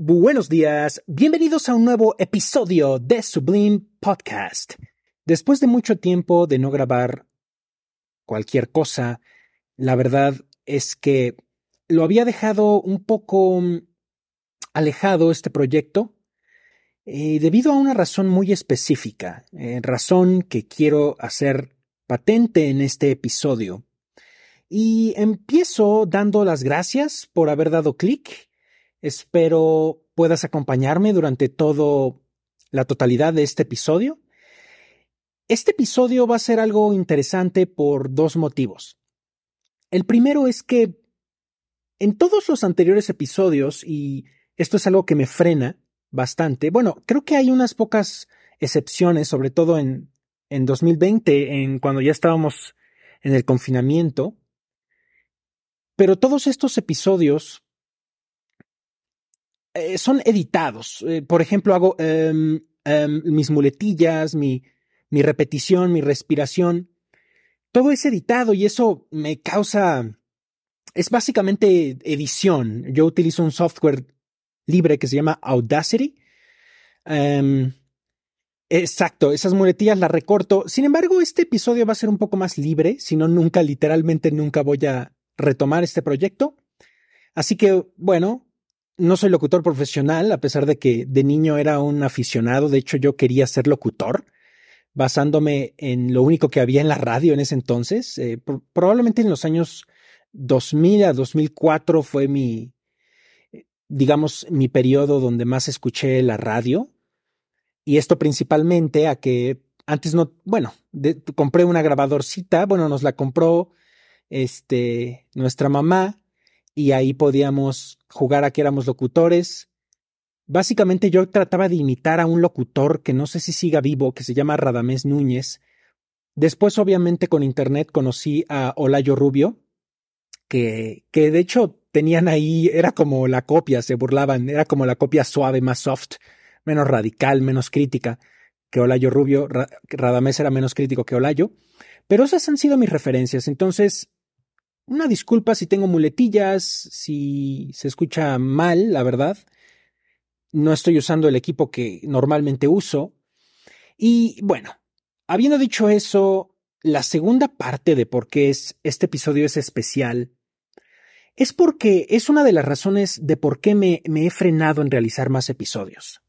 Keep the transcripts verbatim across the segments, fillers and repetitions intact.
Buenos días, bienvenidos a un nuevo episodio de Sublime Podcast. Después de mucho tiempo de no grabar cualquier cosa, la verdad es que lo había dejado un poco alejado este proyecto eh, debido a una razón muy específica, eh, razón que quiero hacer patente en este episodio. Y empiezo dando las gracias por haber dado clic. Espero puedas acompañarme durante todo la totalidad de este episodio. Este episodio va a ser algo interesante por dos motivos. El primero es que en todos los anteriores episodios, y esto es algo que me frena bastante, bueno, creo que hay unas pocas excepciones, sobre todo en, en dos mil veinte, en cuando ya estábamos en el confinamiento, pero todos estos episodios Eh, son editados. Eh, por ejemplo, hago um, um, mis muletillas, mi, mi repetición, mi respiración. Todo es editado y eso me causa... Es básicamente edición. Yo utilizo un software libre que se llama Audacity. Um, exacto, esas muletillas las recorto. Sin embargo, este episodio va a ser un poco más libre, si no, nunca, literalmente nunca voy a retomar este proyecto. Así que, bueno... No soy locutor profesional, a pesar de que de niño era un aficionado. De hecho, yo quería ser locutor, basándome en lo único que había en la radio en ese entonces. Eh, pro- probablemente en los años dos mil a dos mil cuatro fue mi, digamos, mi periodo donde más escuché la radio. Y esto principalmente a que antes no, bueno, de, compré una grabadorcita, bueno, nos la compró este, nuestra mamá. Y ahí podíamos jugar a que éramos locutores. Básicamente yo trataba de imitar a un locutor que no sé si siga vivo, que se llama Radamés Núñez. Después, obviamente, con internet conocí a Olayo Rubio, que, que de hecho tenían ahí, era como la copia, se burlaban, era como la copia suave, más soft, menos radical, menos crítica que Olayo Rubio. Ra- Radamés era menos crítico que Olayo. Pero esas han sido mis referencias. Entonces, una disculpa si tengo muletillas, si se escucha mal, la verdad. No estoy usando el equipo que normalmente uso. Y bueno, habiendo dicho eso, la segunda parte de por qué es, este episodio es especial es porque es una de las razones de por qué me, me he frenado en realizar más episodios.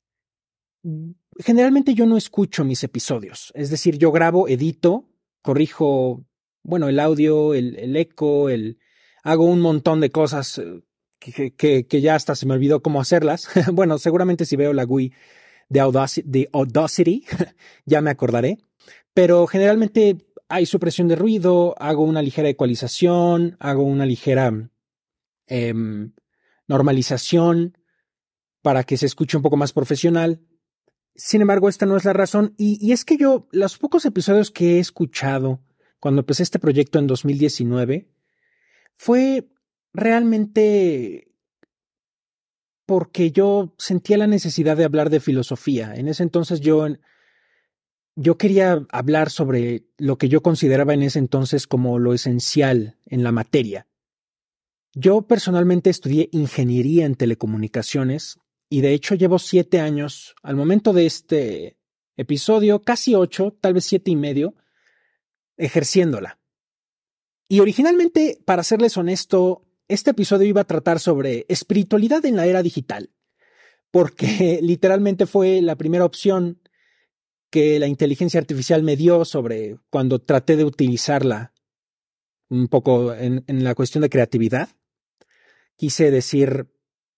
Generalmente yo no escucho mis episodios, es decir, yo grabo, edito, corrijo, bueno, el audio, el, el eco, el, hago un montón de cosas eh, que, que, que ya hasta se me olvidó cómo hacerlas. Bueno, seguramente si veo la G U I de Audacity, de Audacity ya me acordaré, pero generalmente hay supresión de ruido, hago una ligera ecualización, hago una ligera eh, normalización para que se escuche un poco más profesional. Sin embargo, esta no es la razón. Y, y es que yo, los pocos episodios que he escuchado cuando empecé este proyecto en dos mil diecinueve, fue realmente porque yo sentía la necesidad de hablar de filosofía. En ese entonces yo, yo quería hablar sobre lo que yo consideraba en ese entonces como lo esencial en la materia. Yo personalmente estudié ingeniería en telecomunicaciones y de hecho llevo siete años, al momento de este episodio, casi ocho, tal vez siete y medio, ejerciéndola. Y originalmente, para serles honesto, este episodio iba a tratar sobre espiritualidad en la era digital, porque literalmente fue la primera opción que la inteligencia artificial me dio sobre cuando traté de utilizarla un poco en, en la cuestión de creatividad. Quise decir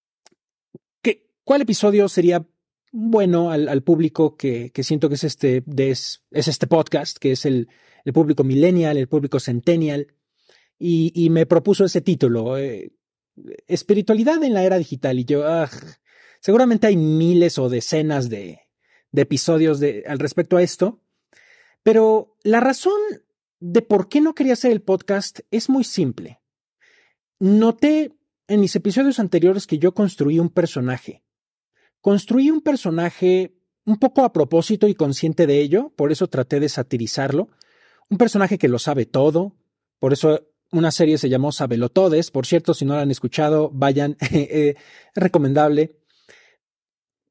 que cuál episodio sería bueno al, al público que, que siento que es este, de, es, es este podcast, que es el, el público millennial, el público centennial, y, y me propuso ese título, eh, espiritualidad en la era digital, y yo, ah, seguramente hay miles o decenas de, de episodios de, al respecto a esto, pero la razón de por qué no quería hacer el podcast es muy simple. Noté en mis episodios anteriores que yo construí un personaje. Construí un personaje un poco a propósito y consciente de ello, por eso traté de satirizarlo. Un personaje que lo sabe todo, por eso una serie se llamó Sabelotodes. Por cierto, si no la han escuchado, vayan, es recomendable.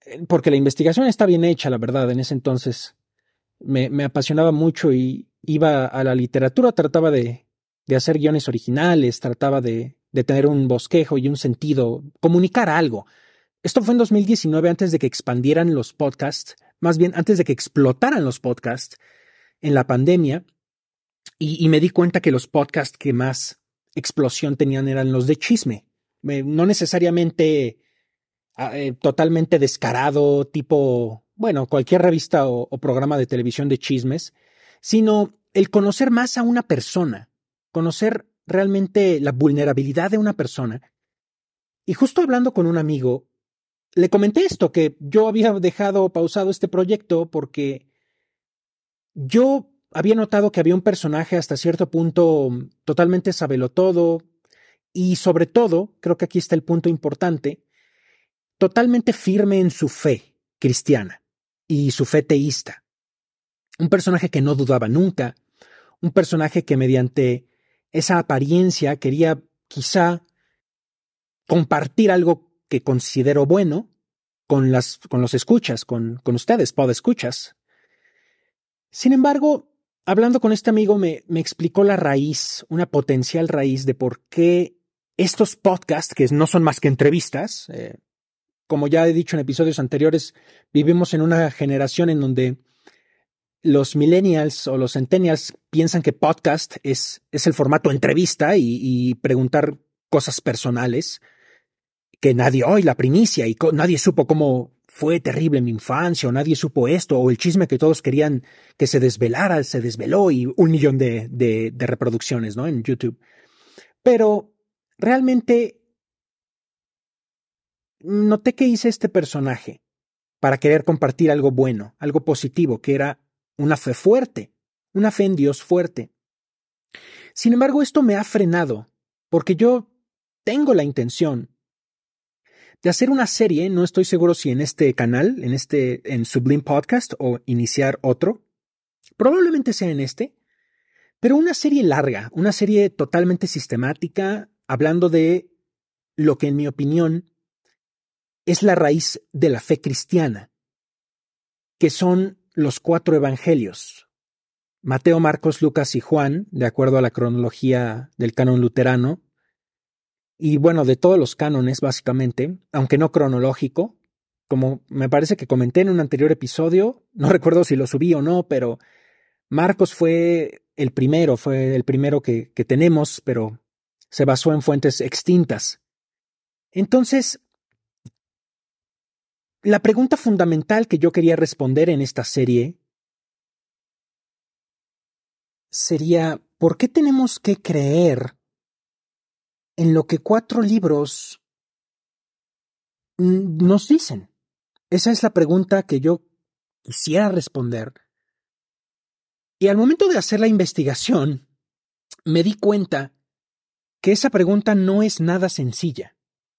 porque la investigación está bien hecha, la verdad. En ese entonces me, me apasionaba mucho y iba a la literatura, trataba de, de hacer guiones originales, trataba de, de tener un bosquejo y un sentido, comunicar algo. Esto fue en dos mil diecinueve, antes de que expandieran los podcasts, más bien antes de que explotaran los podcasts en la pandemia, y, y me di cuenta que los podcasts que más explosión tenían eran los de chisme. Eh, no necesariamente eh, totalmente descarado, tipo, bueno, cualquier revista o, o programa de televisión de chismes, sino el conocer más a una persona, conocer realmente la vulnerabilidad de una persona. Y justo hablando con un amigo, le comenté esto, que yo había dejado pausado este proyecto porque yo había notado que había un personaje hasta cierto punto totalmente sabelotodo y sobre todo, creo que aquí está el punto importante, totalmente firme en su fe cristiana y su fe teísta. Un personaje que no dudaba nunca, un personaje que mediante esa apariencia quería quizá compartir algo que considero bueno con, las, con los escuchas, con, con ustedes, podescuchas. Sin embargo, hablando con este amigo me, me explicó la raíz, una potencial raíz de por qué estos podcasts, que no son más que entrevistas, eh, como ya he dicho en episodios anteriores, vivimos en una generación en donde los millennials o los centennials piensan que podcast es, es el formato entrevista y, y preguntar cosas personales que nadie, hoy la primicia y co- nadie supo cómo fue terrible mi infancia o nadie supo esto o el chisme que todos querían que se desvelara, se desveló y un millón de, de, de reproducciones, ¿no? En YouTube. Pero realmente noté que hice este personaje para querer compartir algo bueno, algo positivo, que era una fe fuerte, una fe en Dios fuerte. Sin embargo, esto me ha frenado, porque yo tengo la intención de hacer una serie, no estoy seguro si en este canal, en este, en Sublime Podcast o iniciar otro, probablemente sea en este, pero una serie larga, una serie totalmente sistemática, hablando de lo que en mi opinión es la raíz de la fe cristiana, que son los cuatro evangelios: Mateo, Marcos, Lucas y Juan, de acuerdo a la cronología del canon luterano, y bueno, de todos los cánones básicamente, aunque no cronológico, como me parece que comenté en un anterior episodio, no recuerdo si lo subí o no, pero Marcos fue el primero, fue el primero que, que tenemos, pero se basó en fuentes extintas. Entonces, la pregunta fundamental que yo quería responder en esta serie sería, ¿por qué tenemos que creer en lo que cuatro libros mm, nos dicen? Esa es la pregunta que yo quisiera responder. Y al momento de hacer la investigación, me di cuenta que esa pregunta no es nada sencilla.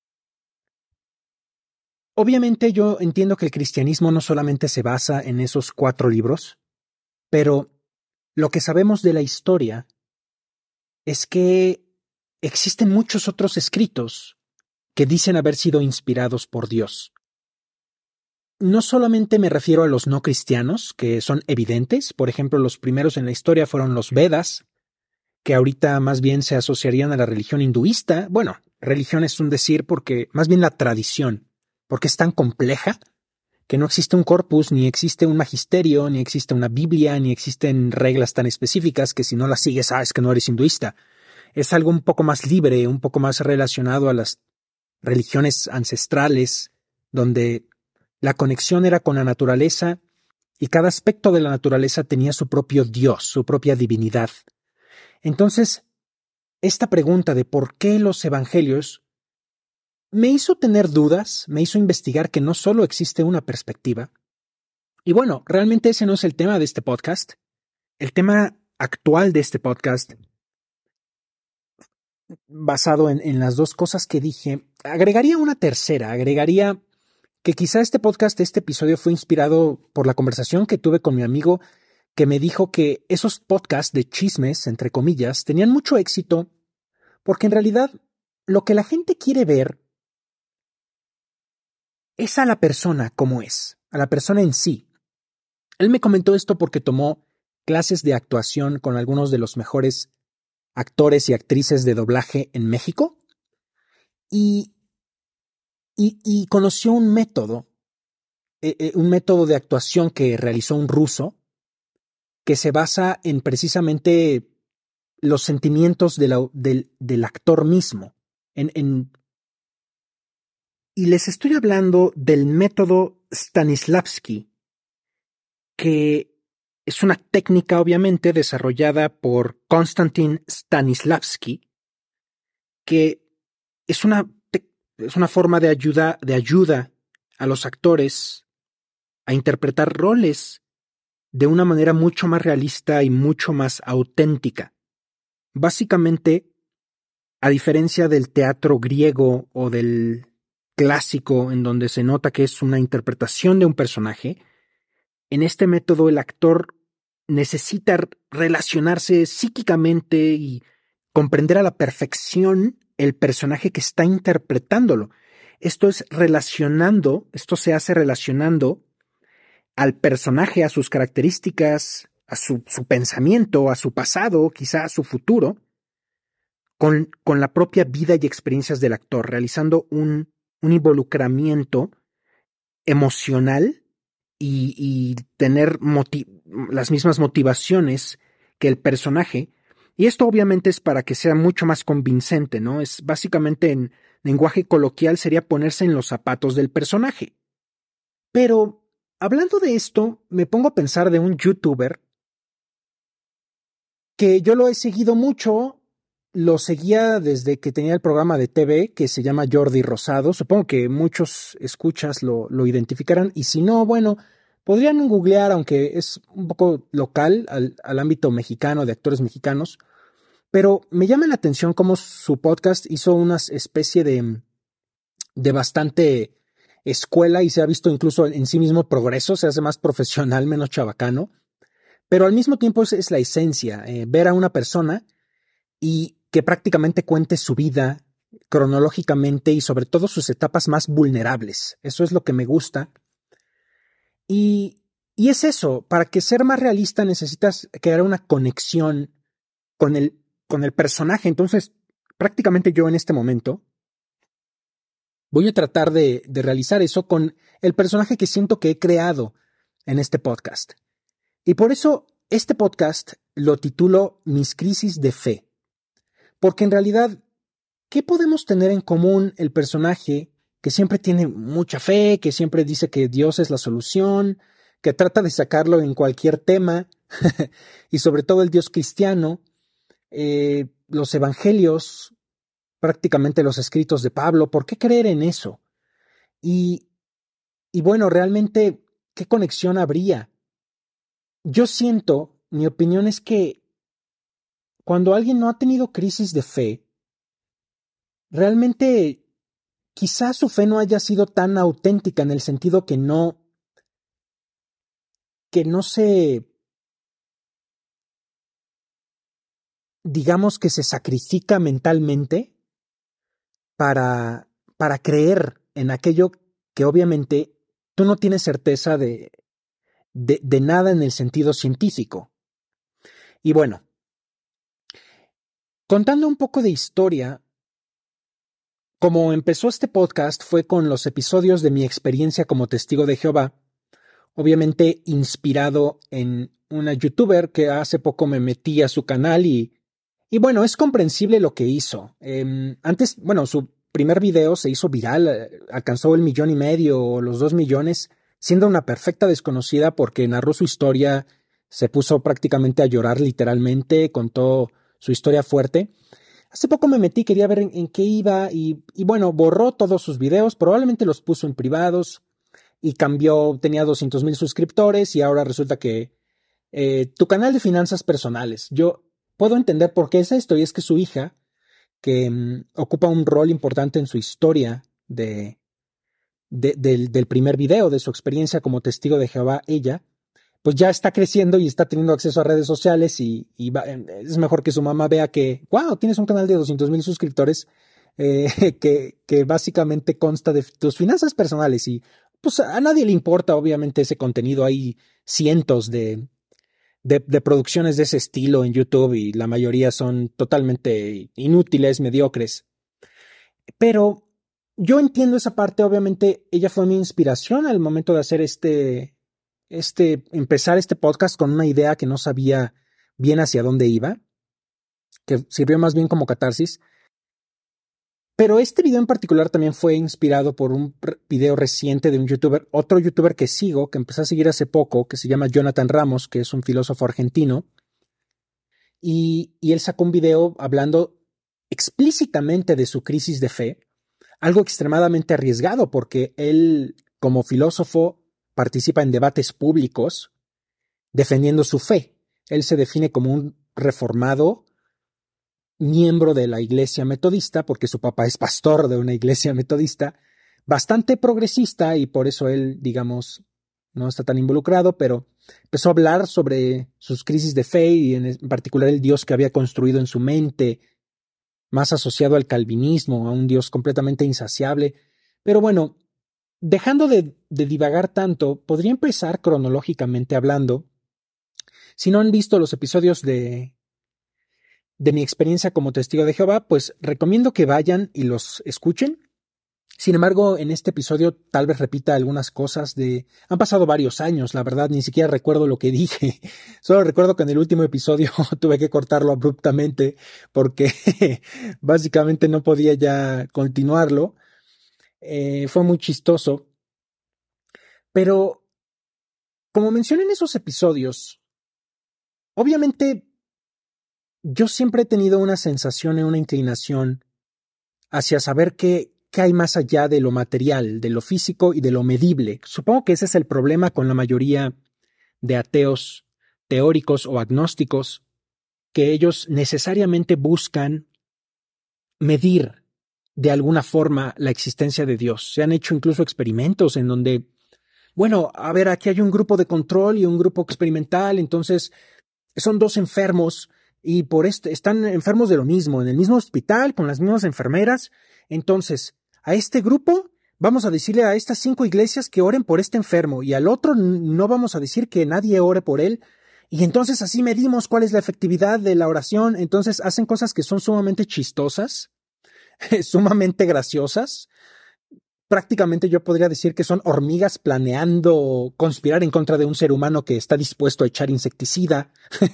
Obviamente yo entiendo que el cristianismo no solamente se basa en esos cuatro libros, pero lo que sabemos de la historia es que existen muchos otros escritos que dicen haber sido inspirados por Dios. No solamente me refiero a los no cristianos, que son evidentes, por ejemplo, los primeros en la historia fueron los Vedas, que ahorita más bien se asociarían a la religión hinduista. Bueno, religión es un decir porque más bien la tradición, porque es tan compleja que no existe un corpus, ni existe un magisterio, ni existe una Biblia, ni existen reglas tan específicas que si no las sigues, ah, es que no eres hinduista. Es algo un poco más libre, un poco más relacionado a las religiones ancestrales, donde la conexión era con la naturaleza y cada aspecto de la naturaleza tenía su propio Dios, su propia divinidad. Entonces, esta pregunta de por qué los evangelios me hizo tener dudas, me hizo investigar que no solo existe una perspectiva. Y bueno, realmente ese no es el tema de este podcast. El tema actual de este podcast, basado en, en las dos cosas que dije, agregaría una tercera, agregaría que quizá este podcast, este episodio fue inspirado por la conversación que tuve con mi amigo que me dijo que esos podcasts de chismes, entre comillas, tenían mucho éxito porque en realidad lo que la gente quiere ver es a la persona como es, a la persona en sí. Él me comentó esto porque tomó clases de actuación con algunos de los mejores actores y actrices de doblaje en México y, y, y conoció un método, eh, eh, un método de actuación que realizó un ruso que se basa en precisamente los sentimientos de la, del, del actor mismo. En, en, y les estoy hablando del método Stanislavski, que es una técnica obviamente desarrollada por Konstantin Stanislavski, que es una, es una forma de ayuda, de ayuda a los actores a interpretar roles de una manera mucho más realista y mucho más auténtica. Básicamente, a diferencia del teatro griego o del clásico, en donde se nota que es una interpretación de un personaje, en este método el actor necesita relacionarse psíquicamente y comprender a la perfección el personaje que está interpretándolo. Esto es relacionando, esto se hace relacionando al personaje, a sus características, a su, su pensamiento, a su pasado, quizá a su futuro, con, con la propia vida y experiencias del actor, realizando un, un involucramiento emocional y, y tener las mismas motivaciones que el personaje. Y esto obviamente es para que sea mucho más convincente, ¿no? Es básicamente en lenguaje coloquial sería ponerse en los zapatos del personaje. Pero hablando de esto, me pongo a pensar de un youtuber que yo lo he seguido mucho, lo seguía desde que tenía el programa de T V que se llama Jordi Rosado. Supongo que muchos escuchas lo, lo identificarán, y si no, bueno, podrían googlear, aunque es un poco local al, al ámbito mexicano, de actores mexicanos, pero me llama la atención cómo su podcast hizo una especie de, de bastante escuela y se ha visto incluso en sí mismo progreso, se hace más profesional, menos chabacano, pero al mismo tiempo es, es la esencia, eh, ver a una persona y que prácticamente cuente su vida cronológicamente y sobre todo sus etapas más vulnerables. Eso es lo que me gusta. Y, y es eso, para que ser más realista necesitas crear una conexión con el, con el personaje. Entonces, prácticamente yo en este momento voy a tratar de, de realizar eso con el personaje que siento que he creado en este podcast. Y por eso este podcast lo titulo Mis crisis de fe. Porque en realidad, ¿qué podemos tener en común el personaje que siempre tiene mucha fe, que siempre dice que Dios es la solución, que trata de sacarlo en cualquier tema, y sobre todo el Dios cristiano, eh, los evangelios, prácticamente los escritos de Pablo? ¿Por qué creer en eso? Y, y bueno, realmente, ¿qué conexión habría? Yo siento, mi opinión es que cuando alguien no ha tenido crisis de fe, realmente quizás su fe no haya sido tan auténtica, en el sentido que no, que no se, digamos que se sacrifica mentalmente para, para creer en aquello que obviamente tú no tienes certeza de, de, de nada en el sentido científico. Y bueno, contando un poco de historia, como empezó este podcast fue con los episodios de mi experiencia como testigo de Jehová, obviamente inspirado en una youtuber que hace poco me metí a su canal y, y bueno, es comprensible lo que hizo. Eh, antes, bueno, su primer video se hizo viral, alcanzó el millón y medio o los dos millones, siendo una perfecta desconocida porque narró su historia, se puso prácticamente a llorar literalmente, contó su historia fuerte. Hace poco me metí, quería ver en, en qué iba y, y bueno, borró todos sus videos, probablemente los puso en privados y cambió, tenía doscientos mil suscriptores y ahora resulta que eh, tu canal de finanzas personales. Yo puedo entender por qué es esto, y es que su hija, que um, ocupa un rol importante en su historia de, de, del, del primer video, de su experiencia como testigo de Jehová, ella, pues ya está creciendo y está teniendo acceso a redes sociales y, y va, es mejor que su mamá vea que, wow, tienes un canal de doscientos mil suscriptores, eh, que, que básicamente consta de tus finanzas personales y pues a nadie le importa obviamente ese contenido. Hay cientos de, de, de producciones de ese estilo en YouTube y la mayoría son totalmente inútiles, mediocres. Pero yo entiendo esa parte, obviamente ella fue mi inspiración al momento de hacer este, este, empezar este podcast con una idea que no sabía bien hacia dónde iba, que sirvió más bien como catarsis. Pero este video en particular también fue inspirado por un video reciente de un youtuber, otro youtuber que sigo, que empecé a seguir hace poco, que se llama Jonathan Ramos, que es un filósofo argentino. Y, y él sacó un video hablando explícitamente de su crisis de fe, algo extremadamente arriesgado porque él, como filósofo, participa en debates públicos defendiendo su fe. Él se define como un reformado, miembro de la iglesia metodista, porque su papá es pastor de una iglesia metodista, bastante progresista y por eso él, digamos, no está tan involucrado, pero empezó a hablar sobre sus crisis de fe y en particular el Dios que había construido en su mente, más asociado al calvinismo, a un Dios completamente insaciable. Pero bueno, dejando de, de divagar tanto, podría empezar cronológicamente hablando. Si no han visto los episodios de de mi experiencia como testigo de Jehová, pues recomiendo que vayan y los escuchen. Sin embargo, en este episodio tal vez repita algunas cosas de... Han pasado varios años, la verdad, ni siquiera recuerdo lo que dije. Solo recuerdo que en el último episodio tuve que cortarlo abruptamente porque básicamente no podía ya continuarlo. Eh, fue muy chistoso. Pero, como mencioné en esos episodios, obviamente yo siempre he tenido una sensación y una inclinación hacia saber qué, qué hay más allá de lo material, de lo físico y de lo medible. Supongo que ese es el problema con la mayoría de ateos teóricos o agnósticos, que ellos necesariamente buscan medir de alguna forma la existencia de Dios. Se han hecho incluso experimentos en donde, bueno, a ver, aquí hay un grupo de control y un grupo experimental, entonces son dos enfermos y por este están enfermos de lo mismo, en el mismo hospital, con las mismas enfermeras. Entonces, a este grupo vamos a decirle a estas cinco iglesias que oren por este enfermo y al otro no vamos a decir que nadie ore por él. Y entonces así medimos cuál es la efectividad de la oración. Entonces hacen cosas que son sumamente chistosas, sumamente graciosas. Prácticamente yo podría decir que son hormigas planeando conspirar en contra de un ser humano que está dispuesto a echar insecticida.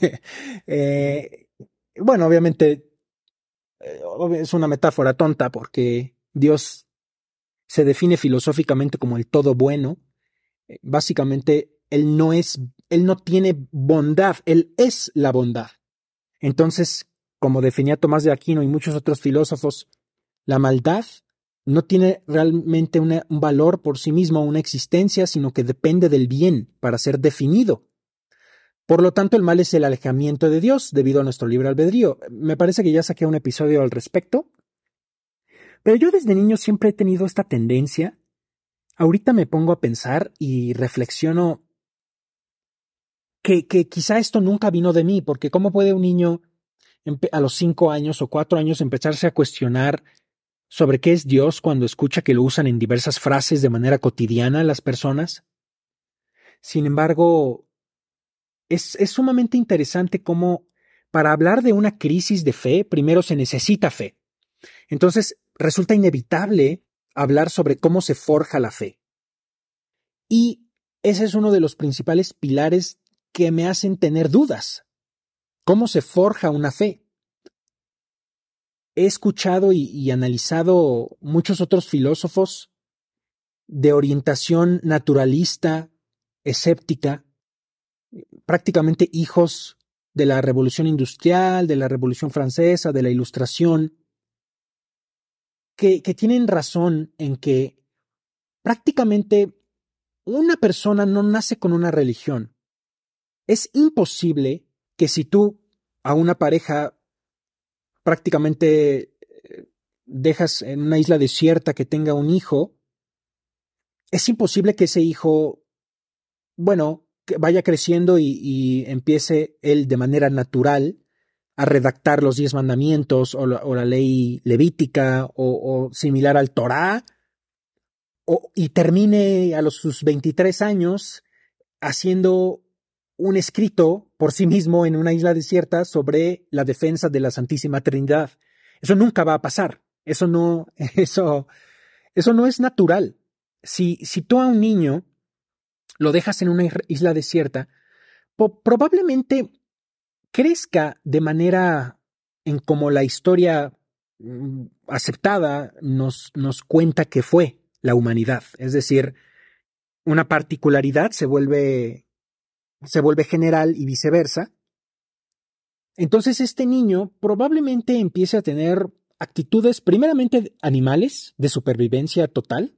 eh, bueno, obviamente eh, es una metáfora tonta porque Dios se define filosóficamente como el todo bueno. Eh, básicamente, Él no es, Él no tiene bondad, Él es la bondad. Entonces, como definía Tomás de Aquino y muchos otros filósofos, la maldad no tiene realmente una, un valor por sí mismo, una existencia, sino que depende del bien para ser definido. Por lo tanto, el mal es el alejamiento de Dios debido a nuestro libre albedrío. Me parece que ya saqué un episodio al respecto. Pero yo desde niño siempre he tenido esta tendencia. Ahorita me pongo a pensar y reflexiono que, que quizá esto nunca vino de mí, porque ¿cómo puede un niño a los cinco años o cuatro años empezarse a cuestionar sobre qué es Dios cuando escucha que lo usan en diversas frases de manera cotidiana las personas? Sin embargo, es, es sumamente interesante cómo para hablar de una crisis de fe, primero se necesita fe. Entonces, resulta inevitable hablar sobre cómo se forja la fe. Y ese es uno de los principales pilares que me hacen tener dudas. ¿Cómo se forja una fe? He escuchado y, y analizado muchos otros filósofos de orientación naturalista, escéptica, prácticamente hijos de la Revolución Industrial, de la Revolución Francesa, de la Ilustración, que, que tienen razón en que prácticamente una persona no nace con una religión. Es imposible que si tú a una pareja prácticamente dejas en una isla desierta que tenga un hijo, es imposible que ese hijo, bueno, que vaya creciendo y, y empiece él de manera natural a redactar los diez mandamientos o la, o la ley levítica o, o similar al Torá, o, y termine a los, sus veintitrés años haciendo un escrito por sí mismo en una isla desierta sobre la defensa de la Santísima Trinidad. Eso nunca va a pasar. Eso no, eso, eso no es natural. Si, si tú a un niño lo dejas en una isla desierta, po- probablemente crezca de manera en como la historia mm, aceptada nos, nos cuenta que fue la humanidad. Es decir, una particularidad se vuelve, se vuelve general y viceversa. Entonces este niño probablemente empiece a tener actitudes primeramente animales, de supervivencia total.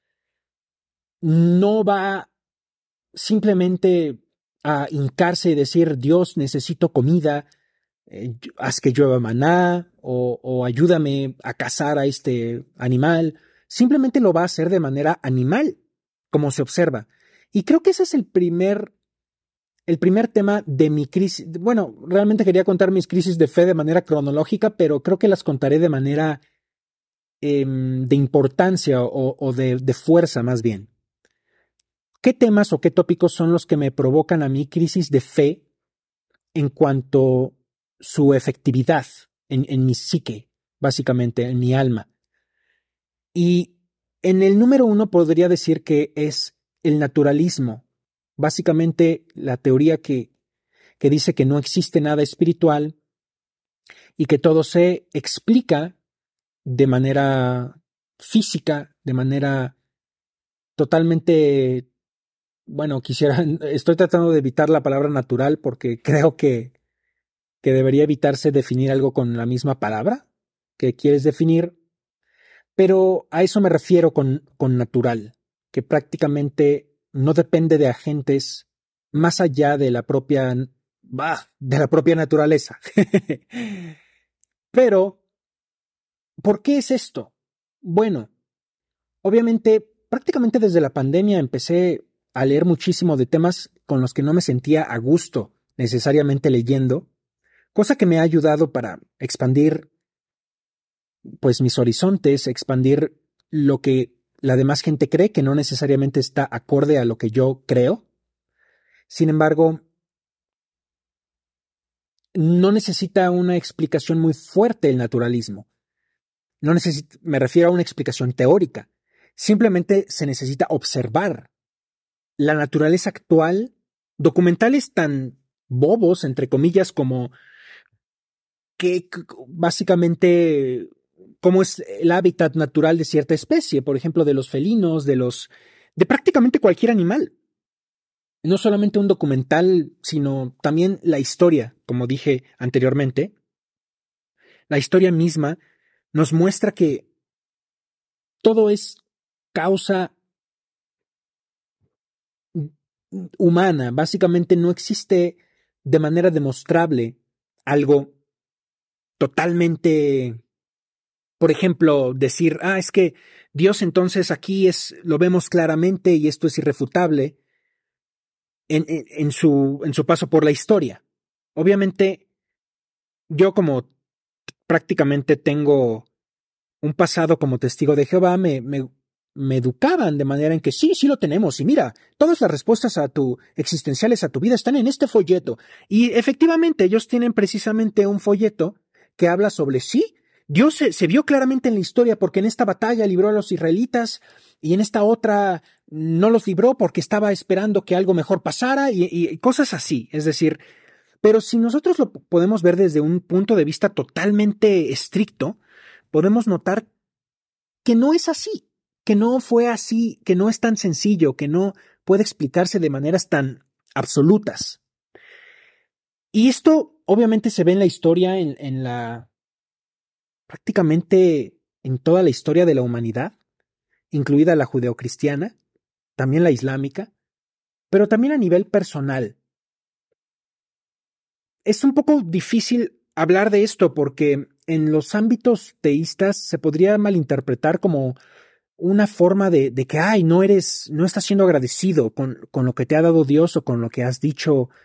No va simplemente a hincarse y decir, Dios, necesito comida, eh, haz que llueva maná o, o ayúdame a cazar a este animal. Simplemente lo va a hacer de manera animal, como se observa. Y creo que ese es el primer, el primer tema de mi crisis. Bueno, realmente quería contar mis crisis de fe de manera cronológica, pero creo que las contaré de manera eh, de importancia o, o de, de fuerza más bien. ¿Qué temas o qué tópicos son los que me provocan a mí crisis de fe en cuanto a su efectividad en, en mi psique, básicamente, en mi alma? Y en el número uno podría decir que es el naturalismo, básicamente la teoría que, que dice que no existe nada espiritual y que todo se explica de manera física, de manera totalmente, bueno, quisiera, estoy tratando de evitar la palabra natural porque creo que, que debería evitarse definir algo con la misma palabra que quieres definir, pero a eso me refiero con, con natural, que prácticamente no depende de agentes más allá de la propia, bah, de la propia naturaleza. Pero, ¿por qué es esto? Bueno, obviamente, prácticamente desde la pandemia empecé a leer muchísimo de temas con los que no me sentía a gusto necesariamente leyendo, cosa que me ha ayudado para expandir pues mis horizontes, expandir lo que la demás gente cree, que no necesariamente está acorde a lo que yo creo. Sin embargo, no necesita una explicación muy fuerte el naturalismo. No necesita, me refiero a una explicación teórica. Simplemente se necesita observar la naturaleza actual, documentales tan bobos, entre comillas, como que básicamente cómo es el hábitat natural de cierta especie, por ejemplo, de los felinos, de los, de prácticamente cualquier animal. No solamente un documental, sino también la historia, como dije anteriormente. La historia misma nos muestra que todo es causa humana. Básicamente no existe de manera demostrable algo totalmente, por ejemplo, decir, ah, es que Dios entonces aquí es, lo vemos claramente y esto es irrefutable en, en, en su, en su paso por la historia. Obviamente, yo como prácticamente tengo un pasado como testigo de Jehová, me, me, me educaban de manera en que sí, sí lo tenemos. Y mira, todas las respuestas a tu existenciales a tu vida están en este folleto. Y efectivamente, ellos tienen precisamente un folleto que habla sobre sí. Dios se, se vio claramente en la historia porque en esta batalla libró a los israelitas y en esta otra no los libró porque estaba esperando que algo mejor pasara y, y cosas así. Es decir, pero si nosotros lo podemos ver desde un punto de vista totalmente estricto, podemos notar que no es así, que no fue así, que no es tan sencillo, que no puede explicarse de maneras tan absolutas. Y esto obviamente se ve en la historia, en, en la prácticamente en toda la historia de la humanidad, incluida la judeocristiana, también la islámica, pero también a nivel personal. Es un poco difícil hablar de esto porque en los ámbitos teístas se podría malinterpretar como una forma de, de que, ay, no eres, no estás siendo agradecido con, con lo que te ha dado Dios o con lo que has dicho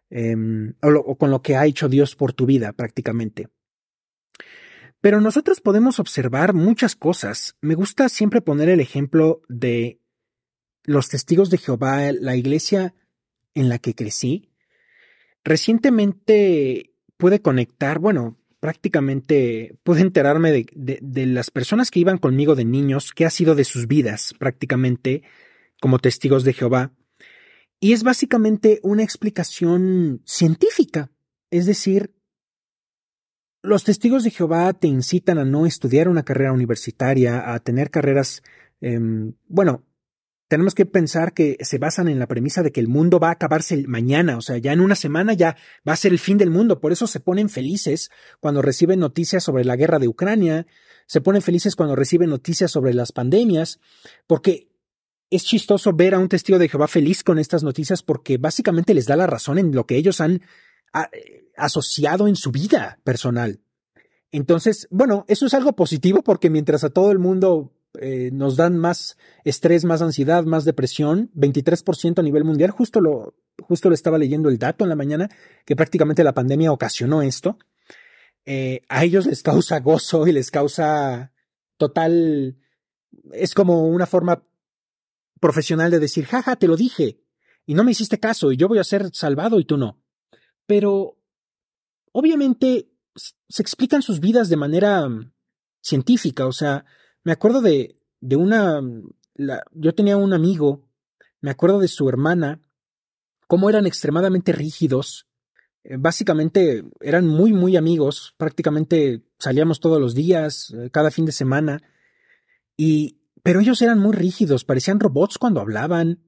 eh, o, lo, o con lo que ha hecho Dios por tu vida prácticamente. Pero nosotros podemos observar muchas cosas. Me gusta siempre poner el ejemplo de los testigos de Jehová, la iglesia en la que crecí. Recientemente pude conectar, bueno, prácticamente pude enterarme de, de, de las personas que iban conmigo de niños, qué ha sido de sus vidas prácticamente como testigos de Jehová. Y es básicamente una explicación científica. Es decir, los testigos de Jehová te incitan a no estudiar una carrera universitaria, a tener carreras, eh, bueno, tenemos que pensar que se basan en la premisa de que el mundo va a acabarse mañana, o sea, ya en una semana ya va a ser el fin del mundo. Por eso se ponen felices cuando reciben noticias sobre la guerra de Ucrania, se ponen felices cuando reciben noticias sobre las pandemias, porque es chistoso ver a un testigo de Jehová feliz con estas noticias porque básicamente les da la razón en lo que ellos han a, asociado en su vida personal. Entonces, bueno, eso es algo positivo porque mientras a todo el mundo eh, nos dan más estrés, más ansiedad, más depresión, veintitrés por ciento a nivel mundial, justo lo, justo lo estaba leyendo el dato en la mañana, que prácticamente la pandemia ocasionó esto, eh, a ellos les causa gozo y les causa total, es como una forma profesional de decir, jaja, te lo dije, y no me hiciste caso, y yo voy a ser salvado y tú no. Pero, obviamente, se explican sus vidas de manera um, científica, o sea, me acuerdo de, de una, la, yo tenía un amigo, me acuerdo de su hermana, cómo eran extremadamente rígidos, eh, básicamente eran muy, muy amigos, prácticamente salíamos todos los días, eh, cada fin de semana, y, pero ellos eran muy rígidos, parecían robots cuando hablaban,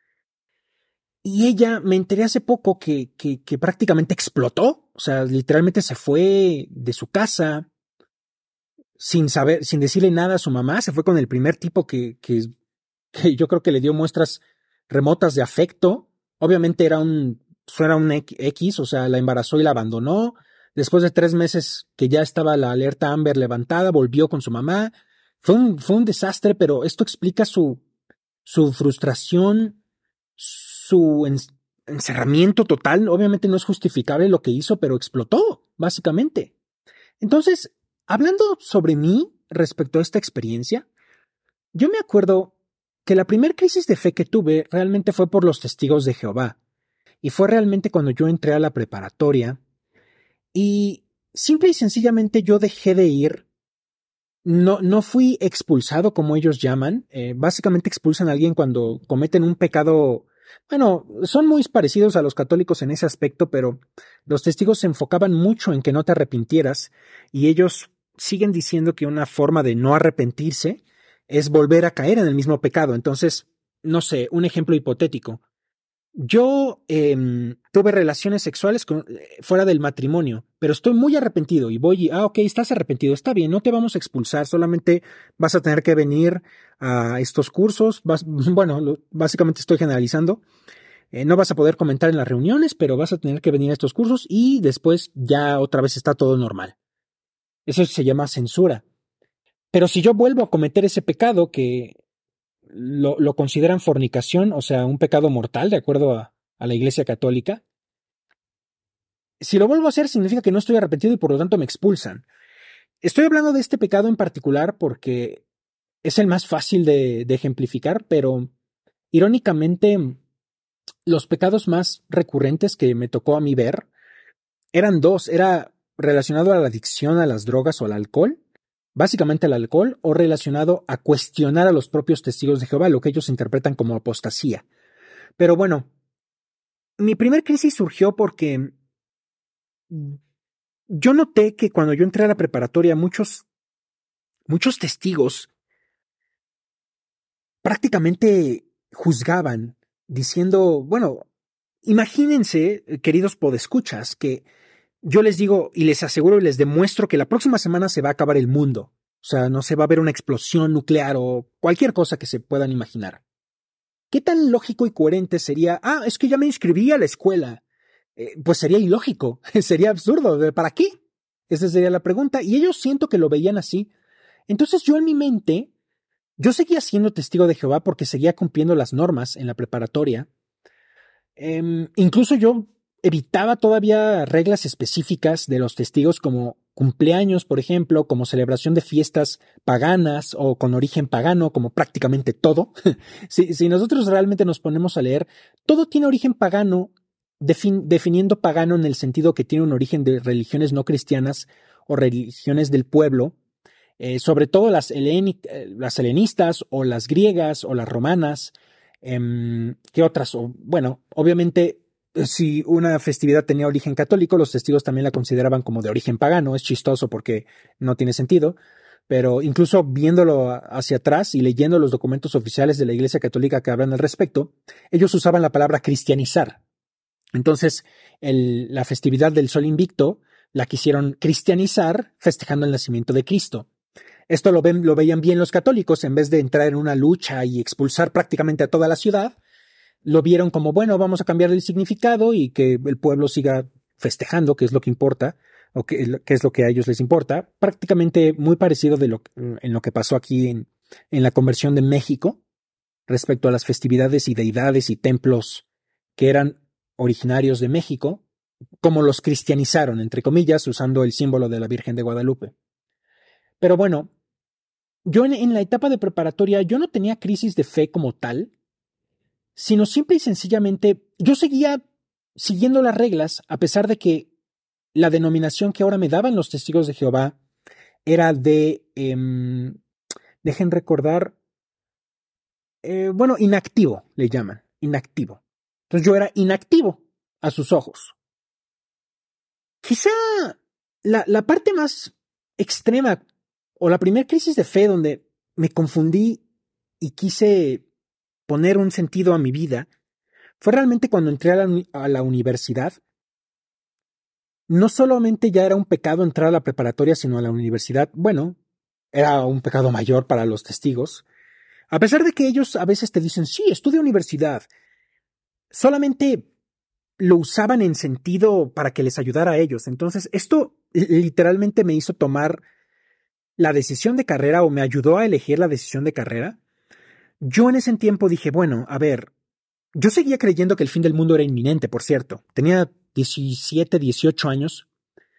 y ella, me enteré hace poco que, que, que prácticamente explotó, o sea, literalmente se fue de su casa, sin saber, sin decirle nada a su mamá, se fue con el primer tipo que, que, que yo creo que le dio muestras remotas de afecto. Obviamente era un, era un X, o sea, la embarazó y la abandonó. Después de tres meses que ya estaba la alerta Amber levantada, volvió con su mamá. Fue un, fue un desastre, pero esto explica su, su frustración, su en, encerramiento total. Obviamente no es justificable lo que hizo, pero explotó, básicamente. Entonces, hablando sobre mí respecto a esta experiencia, yo me acuerdo que la primera crisis de fe que tuve realmente fue por los testigos de Jehová, y fue realmente cuando yo entré a la preparatoria, y simple y sencillamente yo dejé de ir, no, no fui expulsado como ellos llaman, eh, básicamente expulsan a alguien cuando cometen un pecado. Bueno, son muy parecidos a los católicos en ese aspecto, pero los testigos se enfocaban mucho en que no te arrepintieras, y ellos siguen diciendo que una forma de no arrepentirse es volver a caer en el mismo pecado. Entonces, no sé, un ejemplo hipotético. Yo eh, tuve relaciones sexuales con, eh, fuera del matrimonio, pero estoy muy arrepentido y voy y, ah, ok, estás arrepentido, está bien, no te vamos a expulsar, solamente vas a tener que venir a estos cursos, vas, bueno, lo, básicamente estoy generalizando, eh, no vas a poder comentar en las reuniones, pero vas a tener que venir a estos cursos y después ya otra vez está todo normal. Eso se llama censura. Pero si yo vuelvo a cometer ese pecado que lo, lo consideran fornicación, o sea, un pecado mortal, de acuerdo a, a la Iglesia Católica, si lo vuelvo a hacer significa que no estoy arrepentido y por lo tanto me expulsan. Estoy hablando de este pecado en particular porque es el más fácil de, de ejemplificar, pero irónicamente los pecados más recurrentes que me tocó a mí ver eran dos. Era relacionado a la adicción a las drogas o al alcohol, básicamente al alcohol, o relacionado a cuestionar a los propios testigos de Jehová, lo que ellos interpretan como apostasía. Pero bueno, mi primer crisis surgió porque yo noté que cuando yo entré a la preparatoria, muchos, muchos testigos prácticamente juzgaban, diciendo, bueno, imagínense, queridos podescuchas, que yo les digo y les aseguro y les demuestro que la próxima semana se va a acabar el mundo. O sea, no se va a ver una explosión nuclear o cualquier cosa que se puedan imaginar. ¿Qué tan lógico y coherente sería? Ah, es que ya me inscribí a la escuela. Eh, pues sería ilógico, sería absurdo. ¿Para qué? Esa sería la pregunta. Y ellos siento que lo veían así. Entonces yo en mi mente, yo seguía siendo testigo de Jehová porque seguía cumpliendo las normas en la preparatoria. Eh, incluso yo evitaba todavía reglas específicas de los testigos como cumpleaños, por ejemplo, como celebración de fiestas paganas o con origen pagano, como prácticamente todo. si, si nosotros realmente nos ponemos a leer, todo tiene origen pagano, defin- definiendo pagano en el sentido que tiene un origen de religiones no cristianas o religiones del pueblo, eh, sobre todo las, heleni- eh, las helenistas o las griegas o las romanas. Eh, ¿Qué otras? O, bueno, obviamente si una festividad tenía origen católico, los testigos también la consideraban como de origen pagano. Es chistoso porque no tiene sentido, pero incluso viéndolo hacia atrás y leyendo los documentos oficiales de la Iglesia Católica que hablan al respecto, ellos usaban la palabra cristianizar. Entonces, el, la festividad del Sol Invicto la quisieron cristianizar festejando el nacimiento de Cristo. Esto lo, ven, lo veían bien los católicos, en vez de entrar en una lucha y expulsar prácticamente a toda la ciudad, lo vieron como, bueno, vamos a cambiar el significado y que el pueblo siga festejando, que es lo que importa, o que, que es lo que a ellos les importa. Prácticamente muy parecido de lo, en lo que pasó aquí en, en la conversión de México respecto a las festividades y deidades y templos que eran originarios de México, como los cristianizaron, entre comillas, usando el símbolo de la Virgen de Guadalupe. Pero bueno, yo en, en la etapa de preparatoria, yo no tenía crisis de fe como tal, sino simple y sencillamente yo seguía siguiendo las reglas a pesar de que la denominación que ahora me daban los testigos de Jehová era de, eh, dejen recordar, eh, bueno, inactivo, le llaman, inactivo. Entonces yo era inactivo a sus ojos. Quizá la, la parte más extrema o la primera crisis de fe donde me confundí y quise poner un sentido a mi vida fue realmente cuando entré a la, a la universidad. No solamente ya era un pecado entrar a la preparatoria, sino a la universidad. Bueno, era un pecado mayor para los testigos. A pesar de que ellos a veces te dicen, sí, estudia universidad, solamente lo usaban en sentido para que les ayudara a ellos. Entonces, esto literalmente me hizo tomar la decisión de carrera o me ayudó a elegir la decisión de carrera. Yo en ese tiempo dije, bueno, a ver, yo seguía creyendo que el fin del mundo era inminente, por cierto. Tenía diecisiete, dieciocho años.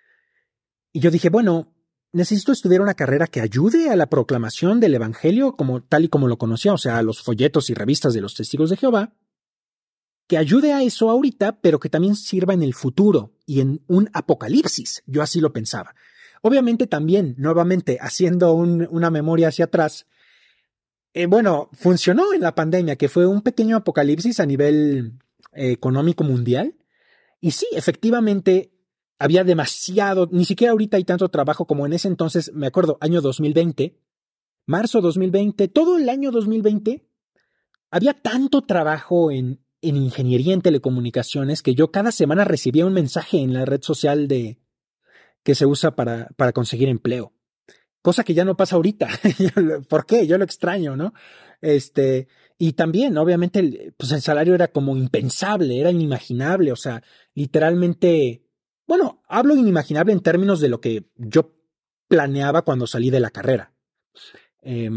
Y yo dije, bueno, necesito estudiar una carrera que ayude a la proclamación del Evangelio como tal y como lo conocía, o sea, a los folletos y revistas de los testigos de Jehová, que ayude a eso ahorita, pero que también sirva en el futuro y en un apocalipsis. Yo así lo pensaba. Obviamente también, nuevamente, haciendo un, una memoria hacia atrás, eh, bueno, funcionó en la pandemia, que fue un pequeño apocalipsis a nivel eh, económico mundial. Y sí, efectivamente, había demasiado, ni siquiera ahorita hay tanto trabajo como en ese entonces, me acuerdo, año dos mil veinte, marzo dos mil veinte, todo el año dos mil veinte, había tanto trabajo en, en ingeniería en telecomunicaciones que yo cada semana recibía un mensaje en la red social de que se usa para, para conseguir empleo. Cosa que ya no pasa ahorita. ¿Por qué? Yo lo extraño, ¿no? Este, y también, obviamente, el, pues el salario era como impensable, era inimaginable, o sea, literalmente, bueno, hablo inimaginable en términos de lo que yo planeaba cuando salí de la carrera. Eh,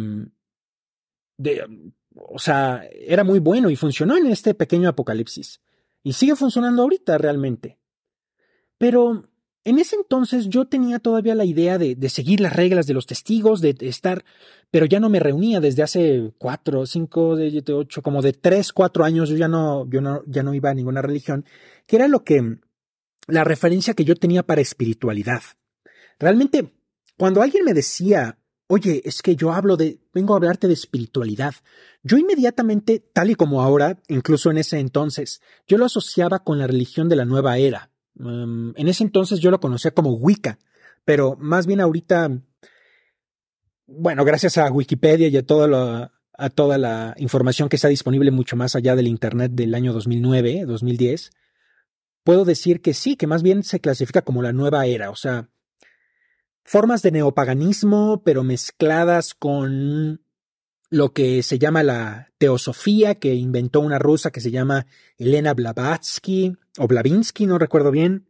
de, o sea, era muy bueno y funcionó en este pequeño apocalipsis. Y sigue funcionando ahorita realmente. Pero en ese entonces yo tenía todavía la idea de, de seguir las reglas de los testigos, de, de estar, pero ya no me reunía desde hace cuatro, cinco, de, de ocho, como de tres, cuatro años. Yo ya no, yo no, ya no iba a ninguna religión, que era lo que, la referencia que yo tenía para espiritualidad. Realmente, cuando alguien me decía, oye, es que yo hablo de, vengo a hablarte de espiritualidad, yo inmediatamente, tal y como ahora, incluso en ese entonces, yo lo asociaba con la religión de la nueva era. Um, en ese entonces yo lo conocía como Wicca, pero más bien ahorita, bueno, gracias a Wikipedia y a toda la, a toda la información que está disponible mucho más allá del Internet del año dos mil nueve, dos mil diez, puedo decir que sí, que más bien se clasifica como la nueva era, o sea, formas de neopaganismo, pero mezcladas con lo que se llama la teosofía, que inventó una rusa que se llama Elena Blavatsky, o Blavinsky, no recuerdo bien,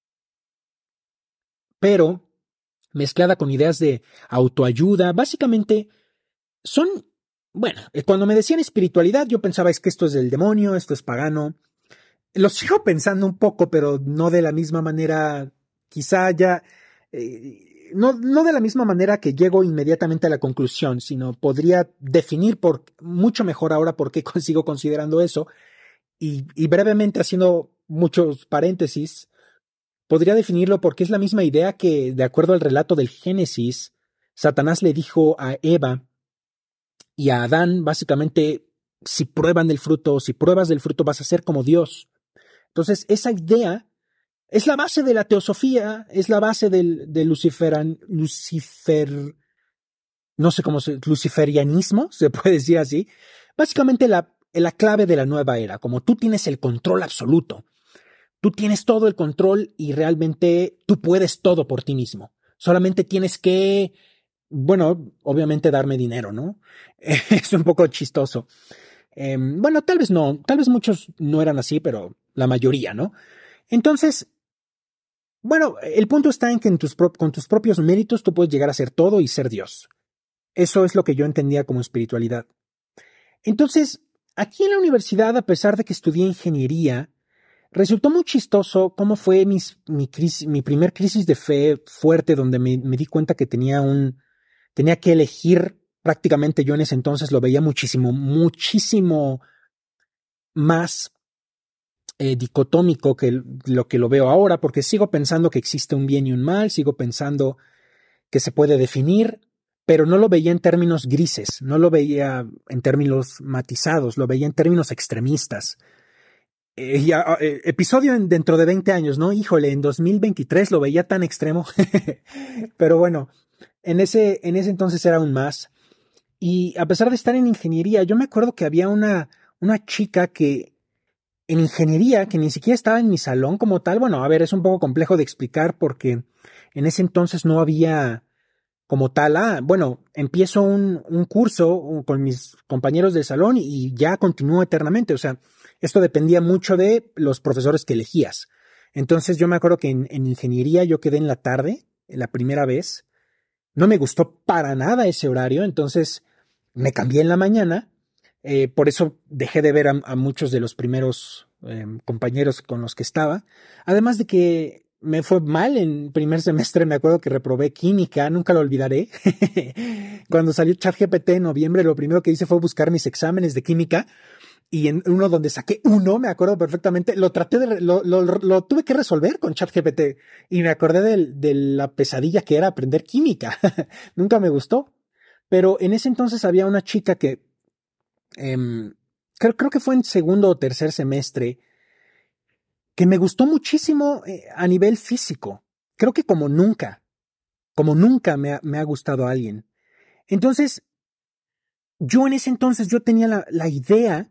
pero mezclada con ideas de autoayuda. Básicamente son, bueno, cuando me decían espiritualidad, yo pensaba es que esto es del demonio, esto es pagano. lo sigo pensando un poco, pero no de la misma manera, quizá ya, eh, no, no de la misma manera que llego inmediatamente a la conclusión, sino podría definir por mucho mejor ahora por qué sigo considerando eso. Y, y brevemente, haciendo muchos paréntesis, podría definirlo porque es la misma idea que, de acuerdo al relato del Génesis, Satanás le dijo a Eva y a Adán, básicamente, si prueban del fruto, si pruebas del fruto vas a ser como Dios. Entonces, esa idea es la base de la teosofía, es la base del, del luciferan, lucifer, no sé cómo se, luciferianismo, se puede decir así. Básicamente la, la clave de la nueva era, como tú tienes el control absoluto, tú tienes todo el control y realmente tú puedes todo por ti mismo. Solamente tienes que, bueno, obviamente darme dinero, ¿no? Es un poco chistoso. Eh, bueno, tal vez no, tal vez muchos no eran así, pero la mayoría, ¿no? Entonces, bueno, el punto está en que en tus pro- con tus propios méritos tú puedes llegar a ser todo y ser Dios. Eso es lo que yo entendía como espiritualidad. Entonces, aquí en la universidad, a pesar de que estudié ingeniería, resultó muy chistoso cómo fue mis, mi, crisis, mi primer crisis de fe fuerte, donde me, me di cuenta que tenía un, tenía que elegir. Prácticamente yo en ese entonces lo veía muchísimo, muchísimo más eh, dicotómico que lo que lo veo ahora, porque sigo pensando que existe un bien y un mal, sigo pensando que se puede definir, pero no lo veía en términos grises, no lo veía en términos matizados, lo veía en términos extremistas. Eh, ya, eh, episodio en, dentro de veinte años, ¿no? Híjole, en dos mil veintitrés lo veía tan extremo, pero bueno, en ese, en ese entonces era aún más. Y a pesar de estar en ingeniería, yo me acuerdo que había una, una chica que en ingeniería, que ni siquiera estaba en mi salón como tal. Bueno, a ver, es un poco complejo de explicar porque en ese entonces no había como tal, ah, bueno, empiezo un, un curso con mis compañeros del salón y ya continúo eternamente. O sea, esto dependía mucho de los profesores que elegías. Entonces yo me acuerdo que en, en ingeniería yo quedé en la tarde, la primera vez. No me gustó para nada ese horario, entonces me cambié en la mañana. Eh, por eso dejé de ver a, a muchos de los primeros eh, compañeros con los que estaba. Además de que me fue mal en primer semestre, me acuerdo que reprobé química, nunca lo olvidaré. Cuando salió ChatGPT en noviembre, lo primero que hice fue buscar mis exámenes de química y en uno donde saqué uno, me acuerdo perfectamente, lo traté de, lo, lo, lo tuve que resolver con ChatGPT y me acordé de, de la pesadilla que era aprender química. Nunca me gustó. Pero en ese entonces había una chica que eh, creo, creo que fue en segundo o tercer semestre que me gustó muchísimo eh, a nivel físico. Creo que como nunca, como nunca me ha, me ha gustado a alguien. Entonces, yo en ese entonces yo tenía la, la idea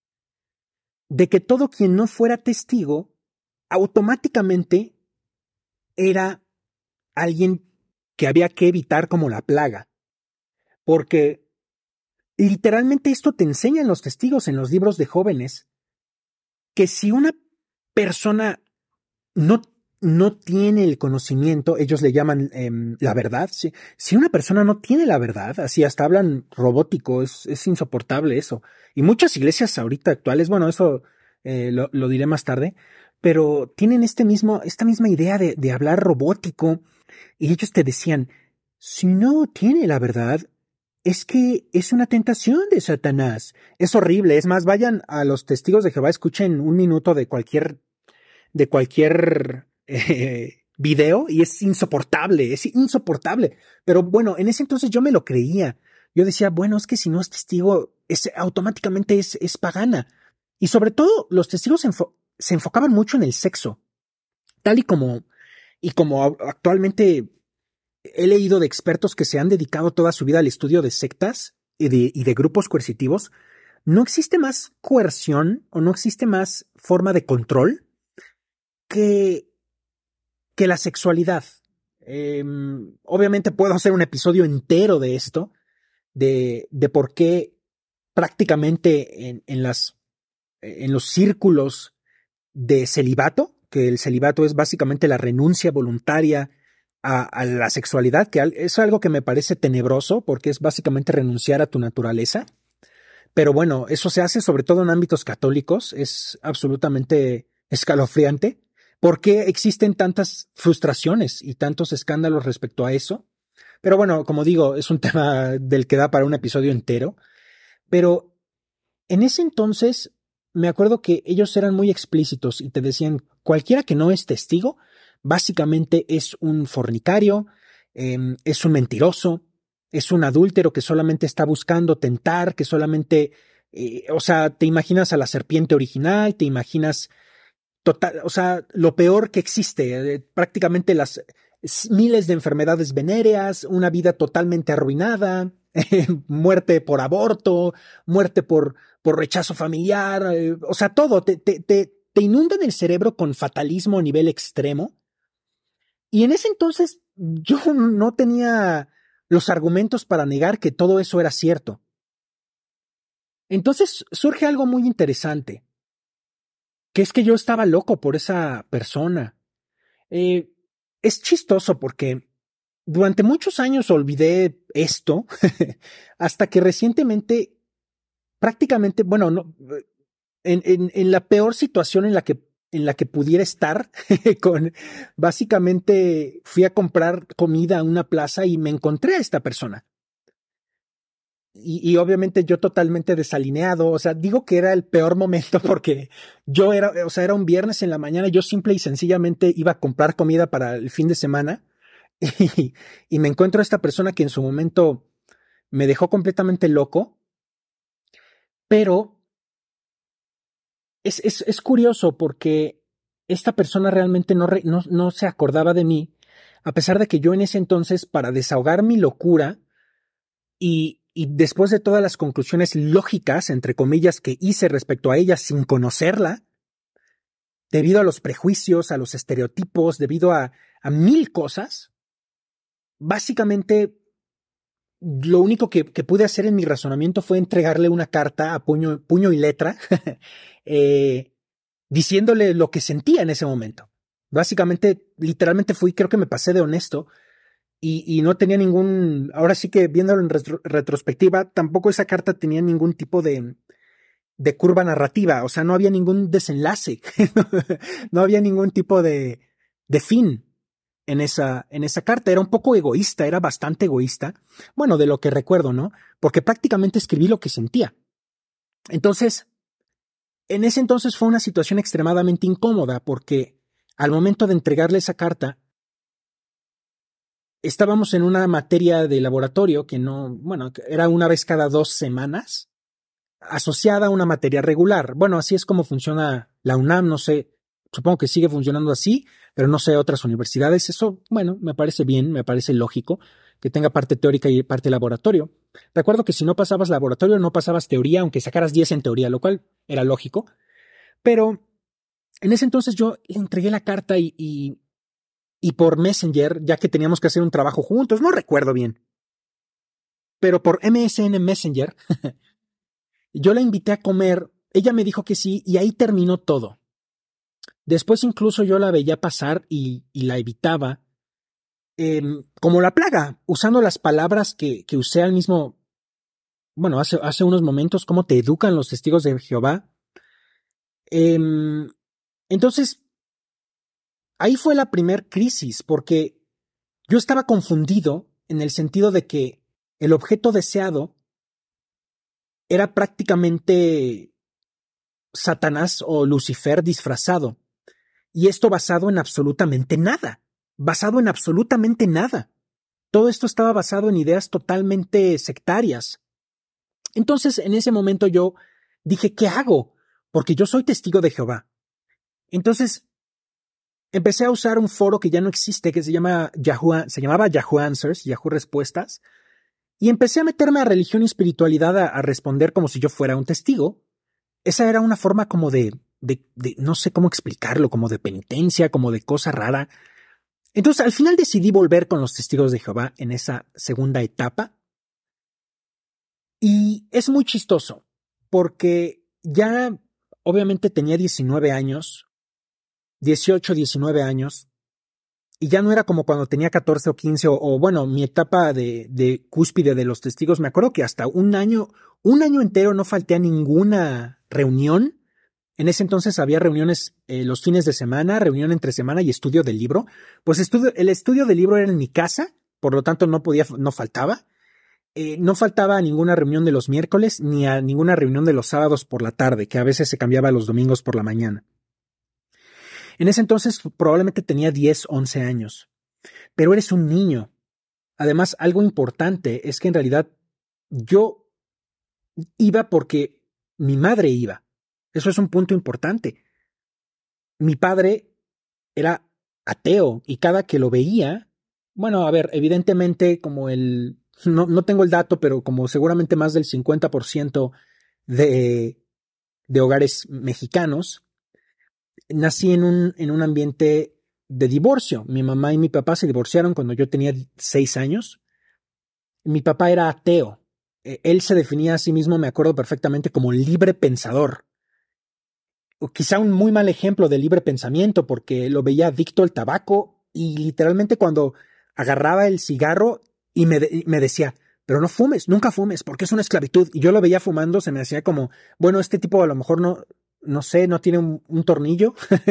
de que todo quien no fuera testigo automáticamente era alguien que había que evitar como la plaga. Porque literalmente esto te enseñan los testigos en los libros de jóvenes, que si una persona no, no tiene el conocimiento, ellos le llaman eh, la verdad, si, si una persona no tiene la verdad, así hasta hablan robótico, es, es insoportable eso. Y muchas iglesias ahorita actuales, bueno, eso eh, lo, lo diré más tarde, pero tienen este mismo, esta misma idea de, de hablar robótico, y ellos te decían, si no tiene la verdad, es que es una tentación de Satanás. Es horrible. Es más, vayan a los testigos de Jehová, escuchen un minuto de cualquier, de cualquier eh, video y es insoportable, es insoportable. Pero bueno, en ese entonces yo me lo creía. Yo decía, bueno, es que si no es testigo, es, automáticamente es, es pagana. Y sobre todo, los testigos se, enfo se enfocaban mucho en el sexo. Tal y como, y como actualmente he leído de expertos que se han dedicado toda su vida al estudio de sectas y de, y de grupos coercitivos. No existe más coerción o no existe más forma de control que, que la sexualidad. Eh, obviamente puedo hacer un episodio entero de esto, de, de por qué prácticamente en, en, las, en los círculos de celibato, que el celibato es básicamente la renuncia voluntaria a, a la sexualidad, que es algo que me parece tenebroso porque es básicamente renunciar a tu naturaleza. Pero bueno, eso se hace sobre todo en ámbitos católicos, es absolutamente escalofriante. ¿Por qué existen tantas frustraciones y tantos escándalos respecto a eso? Pero bueno, como digo, es un tema del que da para un episodio entero. Pero en ese entonces me acuerdo que ellos eran muy explícitos y te decían, cualquiera que no es testigo, básicamente es un fornicario, eh, es un mentiroso, es un adúltero que solamente está buscando tentar, que solamente, eh, o sea, te imaginas a la serpiente original, te imaginas total, o sea, lo peor que existe, eh, prácticamente las miles de enfermedades venéreas, una vida totalmente arruinada, eh, muerte por aborto, muerte por, por rechazo familiar, eh, o sea, todo, te, te, te, te inundan el cerebro con fatalismo a nivel extremo. Y en ese entonces yo no tenía los argumentos para negar que todo eso era cierto. Entonces surge algo muy interesante, que es que yo estaba loco por esa persona. Eh, es chistoso porque durante muchos años olvidé esto hasta que recientemente, prácticamente, bueno, no, en, en, en la peor situación en la que, en la que pudiera estar, con, básicamente fui a comprar comida a una plaza y me encontré a esta persona. Y, y obviamente yo totalmente desalineado, o sea, digo que era el peor momento porque yo era, o sea, era un viernes en la mañana, yo simple y sencillamente iba a comprar comida para el fin de semana y, y me encuentro a esta persona que en su momento me dejó completamente loco, pero es, es, es curioso porque esta persona realmente no, re, no, no se acordaba de mí, a pesar de que yo en ese entonces, para desahogar mi locura, Y, y después de todas las conclusiones lógicas, entre comillas, que hice respecto a ella sin conocerla, debido a los prejuicios, a los estereotipos, debido a, a mil cosas, básicamente lo único que, que pude hacer en mi razonamiento fue entregarle una carta a puño, puño y letra, eh, diciéndole lo que sentía en ese momento. Básicamente, literalmente fui, creo que me pasé de honesto. Y, y no tenía ningún, ahora sí que viéndolo en retro, retrospectiva, tampoco esa carta tenía ningún tipo de, de curva narrativa, o sea, no había ningún desenlace, no había ningún tipo de, de fin en esa, en esa carta. Era un poco egoísta, era bastante egoísta, bueno, de lo que recuerdo, ¿no? Porque prácticamente escribí lo que sentía. Entonces, en ese entonces fue una situación extremadamente incómoda porque al momento de entregarle esa carta, estábamos en una materia de laboratorio que no, bueno, era una vez cada dos semanas, asociada a una materia regular. Bueno, así es como funciona la UNAM, no sé, supongo que sigue funcionando así, pero no sé otras universidades. Eso, bueno, me parece bien, me parece lógico que tenga parte teórica y parte laboratorio. Recuerdo que si no pasabas laboratorio, no pasabas teoría, aunque sacaras diez en teoría, lo cual era lógico. Pero en ese entonces yo le entregué la carta y, y Y por Messenger, ya que teníamos que hacer un trabajo juntos, no recuerdo bien. Pero por M S N Messenger, yo la invité a comer, ella me dijo que sí, y ahí terminó todo. Después incluso yo la veía pasar y, y la evitaba, eh, como la plaga, usando las palabras que, que usé al mismo, bueno, hace, hace unos momentos, cómo te educan los testigos de Jehová. Eh, entonces, ahí fue la primer crisis, porque yo estaba confundido en el sentido de que el objeto deseado era prácticamente Satanás o Lucifer disfrazado. Y esto basado en absolutamente nada. Basado en absolutamente nada. Todo esto estaba basado en ideas totalmente sectarias. Entonces, en ese momento yo dije, ¿qué hago? Porque yo soy testigo de Jehová. Entonces, empecé a usar un foro que ya no existe, que se llama Yahoo, se llamaba Yahoo Answers, Yahoo Respuestas, y empecé a meterme a religión y espiritualidad a, a responder como si yo fuera un testigo. Esa era una forma como de, de, de, no sé cómo explicarlo, como de penitencia, como de cosa rara. Entonces, al final decidí volver con los testigos de Jehová en esa segunda etapa. Y es muy chistoso, porque ya obviamente tenía diecinueve años, dieciocho, diecinueve años, y ya no era como cuando tenía catorce o quince, o, o bueno, mi etapa de, de cúspide de los testigos. Me acuerdo que hasta un año, un año entero no falté a ninguna reunión En ese entonces había reuniones eh, los fines de semana, reunión entre semana y estudio del libro. Pues estudio, el estudio del libro era en mi casa, por lo tanto no podía, no faltaba. Eh, no faltaba a ninguna reunión de los miércoles ni a ninguna reunión de los sábados por la tarde, que a veces se cambiaba a los domingos por la mañana. En ese entonces probablemente tenía diez, once años. Pero eres un niño. Además, algo importante es que en realidad yo iba porque mi madre iba. Eso es un punto importante. Mi padre era ateo y cada que lo veía, bueno, a ver, evidentemente como el, no, no tengo el dato, pero como seguramente más del cincuenta por ciento de, de hogares mexicanos, nací en un, en un ambiente de divorcio. Mi mamá y mi papá se divorciaron cuando yo tenía seis años. Mi papá era ateo. Él se definía a sí mismo, me acuerdo perfectamente, como libre pensador. O quizá un muy mal ejemplo de libre pensamiento, porque lo veía adicto al tabaco y literalmente cuando agarraba el cigarro y me, de, me decía, pero no fumes, nunca fumes, porque es una esclavitud. Y yo lo veía fumando, se me hacía como, bueno, este tipo a lo mejor no, no sé, no tiene un, un tornillo.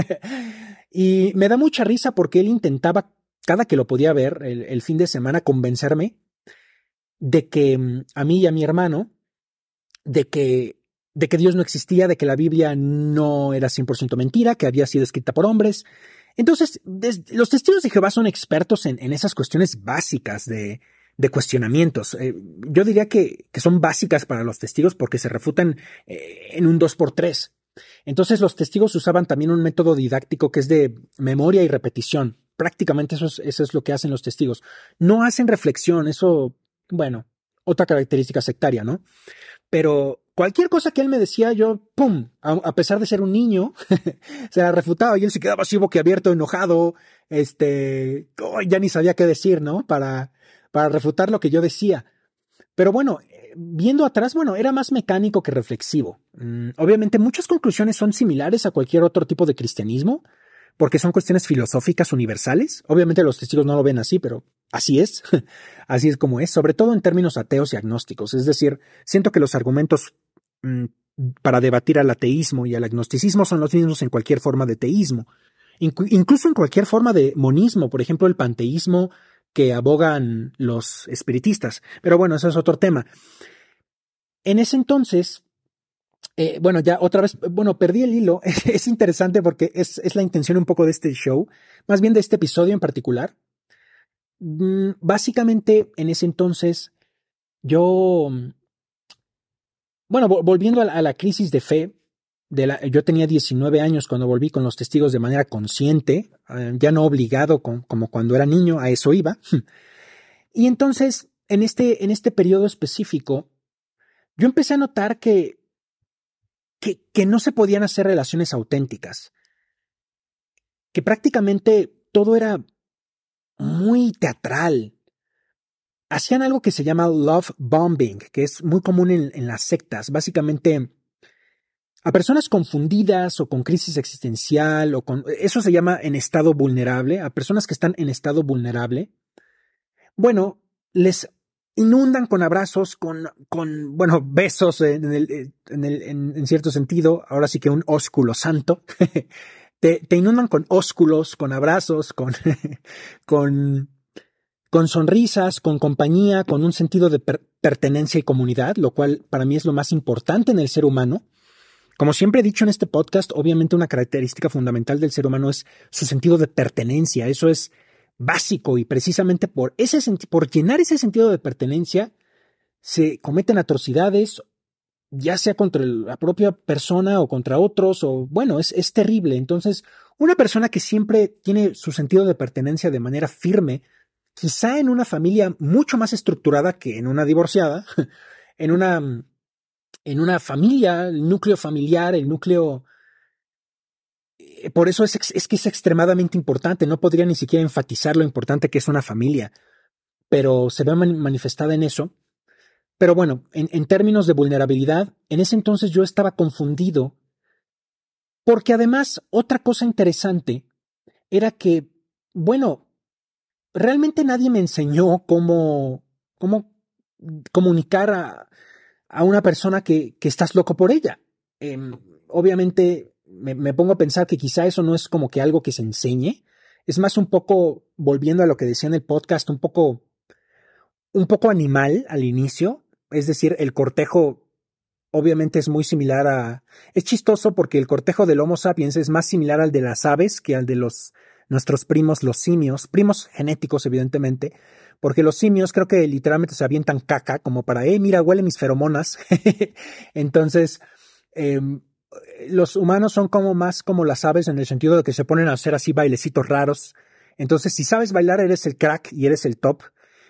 Y me da mucha risa porque él intentaba, cada que lo podía ver, el, el fin de semana, convencerme de que a mí y a mi hermano, de que, de que Dios no existía, de que la Biblia no era cien por ciento mentira, que había sido escrita por hombres. Entonces, des, los testigos de Jehová son expertos en, en esas cuestiones básicas de, de cuestionamientos. Eh, yo diría que, que son básicas para los testigos porque se refutan eh, en un dos por tres. Entonces, los testigos usaban también un método didáctico que es de memoria y repetición. Prácticamente eso es, eso es lo que hacen los testigos. No hacen reflexión, eso, bueno, otra característica sectaria, ¿no? Pero cualquier cosa que él me decía, yo, ¡pum!, a, a pesar de ser un niño, se la refutaba y él se quedaba así boquiabierto, enojado, este, oh, ya ni sabía qué decir, ¿no? Para, para refutar lo que yo decía. Pero bueno, viendo atrás, bueno, era más mecánico que reflexivo. Mm, obviamente muchas conclusiones son similares a cualquier otro tipo de cristianismo, porque son cuestiones filosóficas universales. Obviamente los testigos no lo ven así, pero así es. Así es como es, sobre todo en términos ateos y agnósticos. Es decir, siento que los argumentos mmm, para debatir al ateísmo y al agnosticismo son los mismos en cualquier forma de teísmo. Inc- incluso en cualquier forma de monismo, por ejemplo, el panteísmo que abogan los espiritistas. Pero bueno, eso es otro tema. En ese entonces, Eh, bueno, ya otra vez, bueno, perdí el hilo. Es interesante porque es, es la intención un poco de este show, más bien de este episodio en particular. Mm, básicamente, en ese entonces, yo, bueno, vo- volviendo a la, a la crisis de fe, de la, yo tenía diecinueve años cuando volví con los testigos de manera consciente, eh, ya no obligado con, como cuando era niño, a eso iba. Y entonces, en este, en este periodo específico, yo empecé a notar que, que, que no se podían hacer relaciones auténticas, que prácticamente todo era muy teatral. Hacían algo que se llama love bombing, que es muy común en, en las sectas. Básicamente, a personas confundidas o con crisis existencial, o con, eso se llama en estado vulnerable, a personas que están en estado vulnerable, bueno, les inundan con abrazos, con, con bueno, besos en, el, en, el, en, en cierto sentido, ahora sí que un ósculo santo. Te, te inundan con ósculos, con abrazos, con, con, con sonrisas, con compañía, con un sentido de per pertenencia y comunidad, lo cual para mí es lo más importante en el ser humano. Como siempre he dicho en este podcast, obviamente una característica fundamental del ser humano es su sentido de pertenencia. Eso es básico y precisamente por, ese por llenar ese sentido de pertenencia se cometen atrocidades, ya sea contra la propia persona o contra otros, o bueno, es, es terrible. Entonces, una persona que siempre tiene su sentido de pertenencia de manera firme, quizá en una familia mucho más estructurada que en una divorciada, en una, en una familia, el núcleo familiar, el núcleo... Por eso es, es que es extremadamente importante, no podría ni siquiera enfatizar lo importante que es una familia, pero se ve man manifestada en eso. Pero bueno, en, en términos de vulnerabilidad, en ese entonces yo estaba confundido, porque además otra cosa interesante era que, bueno, realmente nadie me enseñó cómo, cómo comunicar a, a una persona que, que estás loco por ella. Eh, obviamente me, me pongo a pensar que quizá eso no es como que algo que se enseñe, es más un poco, volviendo a lo que decía en el podcast, un poco, un poco animal al inicio, es decir, el cortejo obviamente es muy similar a... Es chistoso porque el cortejo del Homo sapiens es más similar al de las aves que al de los nuestros primos, los simios, primos genéticos evidentemente, porque los simios creo que literalmente se avientan caca como para, eh, mira, huele mis feromonas. Entonces, eh, los humanos son como más como las aves en el sentido de que se ponen a hacer así bailecitos raros. Entonces, si sabes bailar, eres el crack y eres el top,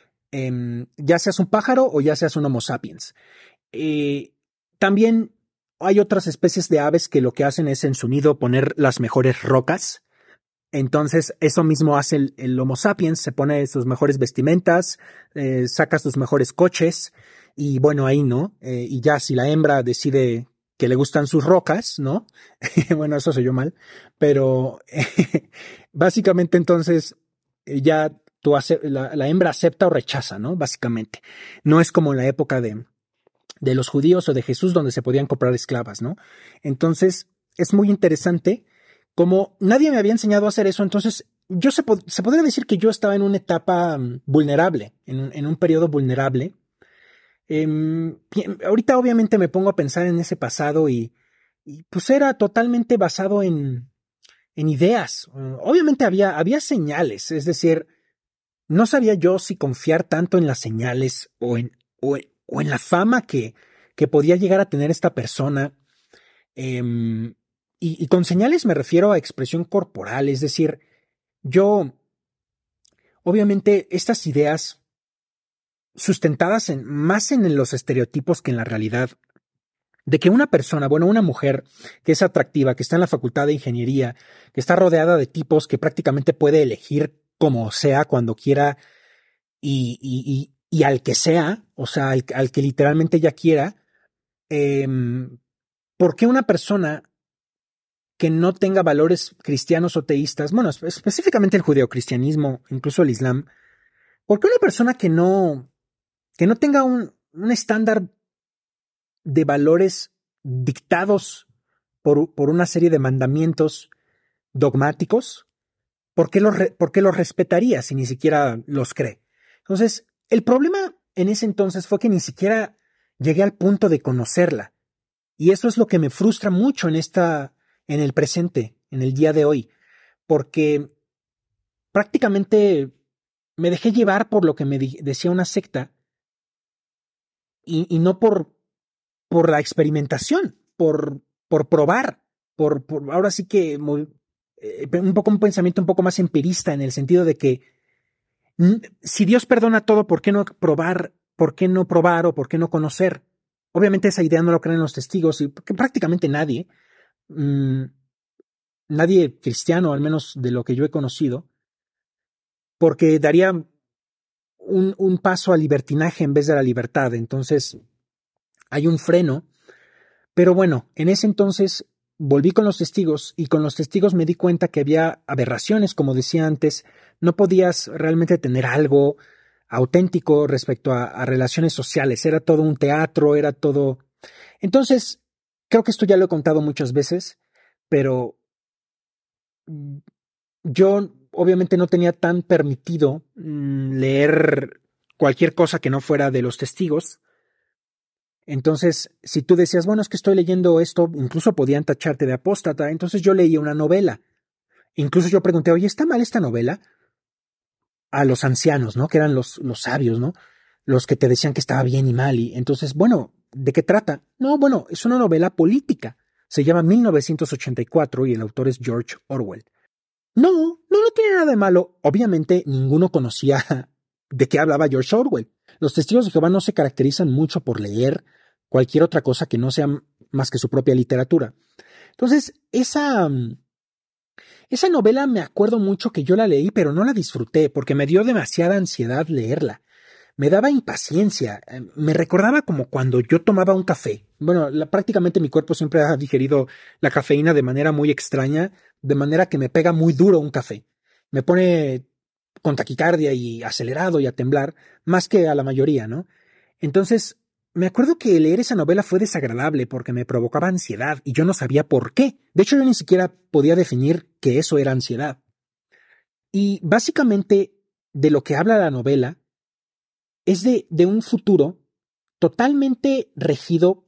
eh, ya seas un pájaro o ya seas un Homo sapiens. Eh, También hay otras especies de aves que lo que hacen es en su nido poner las mejores rocas. Entonces, eso mismo hace el, el Homo sapiens, se pone sus mejores vestimentas, eh, saca sus mejores coches, y bueno, ahí, ¿no? Eh, y ya si la hembra decide que le gustan sus rocas, ¿no? Bueno, eso soy yo mal, pero eh, básicamente entonces eh, ya tú ace- la, la hembra acepta o rechaza, ¿no? Básicamente. No es como en la época de, de los judíos o de Jesús donde se podían comprar esclavas, ¿no? Entonces, es muy interesante como nadie me había enseñado a hacer eso, entonces yo se, pod se podría decir que yo estaba en una etapa um, vulnerable, en un, en un periodo vulnerable. Eh, ahorita obviamente me pongo a pensar en ese pasado y, y pues era totalmente basado en, en ideas. Uh, obviamente había, había señales, es decir, no sabía yo si confiar tanto en las señales o en, o en, o en la fama que, que podía llegar a tener esta persona. Eh, y, y con señales me refiero a expresión corporal, es decir, yo, obviamente, estas ideas sustentadas en, más en los estereotipos que en la realidad, de que una persona, bueno, una mujer que es atractiva, que está en la facultad de ingeniería, que está rodeada de tipos que prácticamente puede elegir como sea, cuando quiera y, y, y, y al que sea, o sea, al, al que literalmente ella quiera, eh, ¿por qué una persona que no tenga valores cristianos o teístas, bueno, específicamente el judeocristianismo, incluso el islam, ¿por qué una persona que no, que no tenga un, un estándar de valores dictados por, por una serie de mandamientos dogmáticos, ¿por qué, los, ¿por qué los respetaría si ni siquiera los cree? Entonces, el problema en ese entonces fue que ni siquiera llegué al punto de conocerla. Y eso es lo que me frustra mucho en esta, en el presente, en el día de hoy, porque prácticamente me dejé llevar por lo que me decía una secta y, y no por, por la experimentación, por, por probar, por, por ahora sí que muy, eh, un poco un pensamiento un poco más empirista en el sentido de que si Dios perdona todo, ¿por qué no probar? ¿Por qué no probar o por qué no conocer? Obviamente esa idea no lo creen los testigos y porque prácticamente nadie, mmm, nadie cristiano, al menos de lo que yo he conocido, porque daría un, un paso al libertinaje en vez de la libertad. Entonces hay un freno. Pero bueno, en ese entonces volví con los testigos y con los testigos me di cuenta que había aberraciones, como decía antes, no podías realmente tener algo auténtico respecto a, a relaciones sociales, era todo un teatro, era todo... Entonces, creo que esto ya lo he contado muchas veces, pero yo obviamente no tenía tan permitido mmm, leer cualquier cosa que no fuera de los testigos. Entonces, si tú decías, bueno, es que estoy leyendo esto, incluso podían tacharte de apóstata. Entonces yo leía una novela. Incluso yo pregunté, oye, ¿está mal esta novela? A los ancianos, ¿no? Que eran los, los sabios, ¿no? Los que te decían que estaba bien y mal. Y entonces, bueno, ¿de qué trata? No, bueno, es una novela política. Se llama mil novecientos ochenta y cuatro y el autor es George Orwell. No, no, no tiene nada de malo. Obviamente, ninguno conocía de qué hablaba George Orwell. Los testigos de Jehová no se caracterizan mucho por leer cualquier otra cosa que no sea más que su propia literatura. Entonces, esa, esa novela me acuerdo mucho que yo la leí, pero no la disfruté porque me dio demasiada ansiedad leerla. Me daba impaciencia, me recordaba como cuando yo tomaba un café. Bueno, la, prácticamente mi cuerpo siempre ha digerido la cafeína de manera muy extraña, de manera que me pega muy duro un café. Me pone con taquicardia y acelerado y a temblar, más que a la mayoría, ¿no? Entonces, me acuerdo que leer esa novela fue desagradable porque me provocaba ansiedad y yo no sabía por qué. De hecho, yo ni siquiera podía definir que eso era ansiedad. Y básicamente de lo que habla la novela es de, de un futuro totalmente regido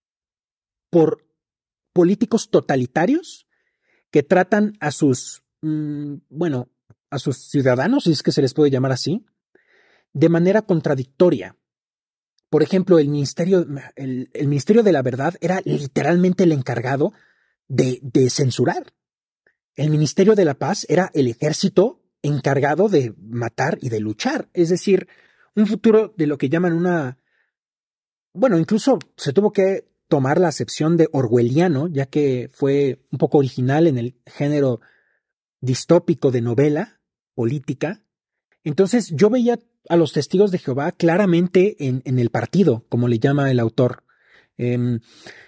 por políticos totalitarios que tratan a sus, mmm, bueno, a sus ciudadanos, si es que se les puede llamar así, de manera contradictoria. Por ejemplo, el Ministerio, el, el Ministerio de la Verdad era literalmente el encargado de, de censurar. El Ministerio de la Paz era el ejército encargado de matar y de luchar. Es decir, un futuro de lo que llaman una... Bueno, incluso se tuvo que tomar la acepción de orwelliano, ya que fue un poco original en el género distópico de novela política. Entonces yo veía a los testigos de Jehová claramente en, en el partido, como le llama el autor. Eh, un,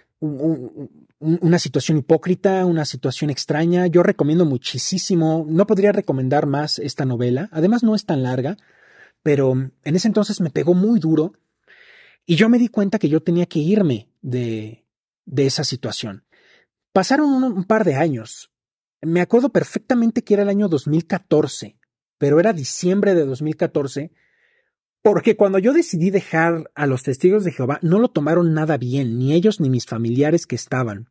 un, una situación hipócrita, una situación extraña. Yo recomiendo muchísimo, no podría recomendar más esta novela. Además no es tan larga, pero en ese entonces me pegó muy duro y yo me di cuenta que yo tenía que irme de, de esa situación. Pasaron un, un par de años. Me acuerdo perfectamente que era el año dos mil catorce, pero era diciembre de dos mil catorce, porque cuando yo decidí dejar a los testigos de Jehová, no lo tomaron nada bien, ni ellos ni mis familiares que estaban.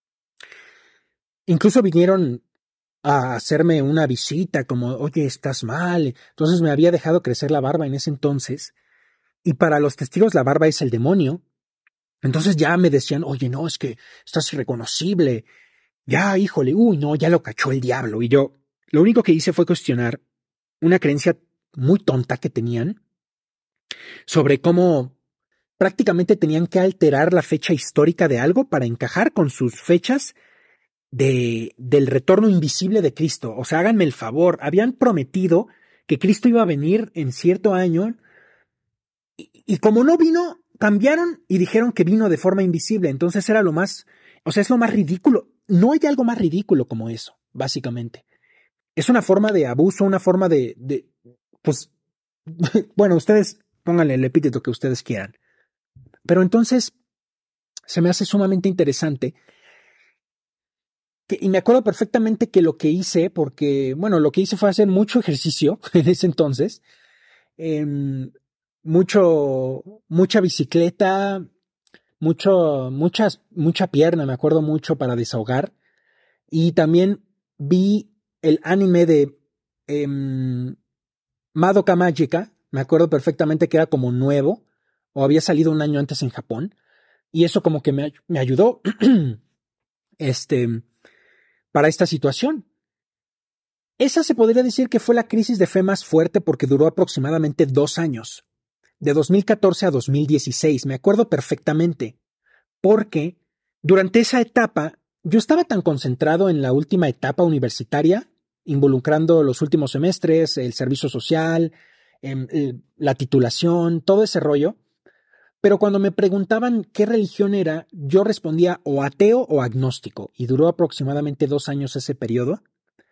Incluso vinieron a hacerme una visita, como, oye, estás mal. Entonces me había dejado crecer la barba en ese entonces, y para los testigos la barba es el demonio. Entonces ya me decían, oye, no, es que estás irreconocible. Ya, híjole, uy, no, ya lo cachó el diablo. Y yo, lo único que hice fue cuestionar una creencia muy tonta que tenían sobre cómo prácticamente tenían que alterar la fecha histórica de algo para encajar con sus fechas de, del retorno invisible de Cristo. O sea, háganme el favor, habían prometido que Cristo iba a venir en cierto año y, y como no vino, cambiaron y dijeron que vino de forma invisible. Entonces era lo más, o sea, es lo más ridículo. No hay algo más ridículo como eso, básicamente. Es una forma de abuso, una forma de, de pues, bueno, ustedes pónganle el epíteto que ustedes quieran. Pero entonces se me hace sumamente interesante que, y me acuerdo perfectamente que lo que hice, porque, bueno, lo que hice fue hacer mucho ejercicio en ese entonces, eh, mucho, mucha bicicleta, mucho, muchas, mucha pierna, me acuerdo mucho para desahogar. Y también vi el anime de eh, Madoka Mágica, me acuerdo perfectamente que era como nuevo, o había salido un año antes en Japón, y eso como que me, me ayudó este, para esta situación. Esa se podría decir que fue la crisis de fe más fuerte porque duró aproximadamente dos años, de dos mil catorce a dos mil dieciséis, me acuerdo perfectamente, porque durante esa etapa yo estaba tan concentrado en la última etapa universitaria, involucrando los últimos semestres, el servicio social, eh, la titulación, todo ese rollo. Pero cuando me preguntaban qué religión era, yo respondía o ateo o agnóstico, y duró aproximadamente dos años ese periodo.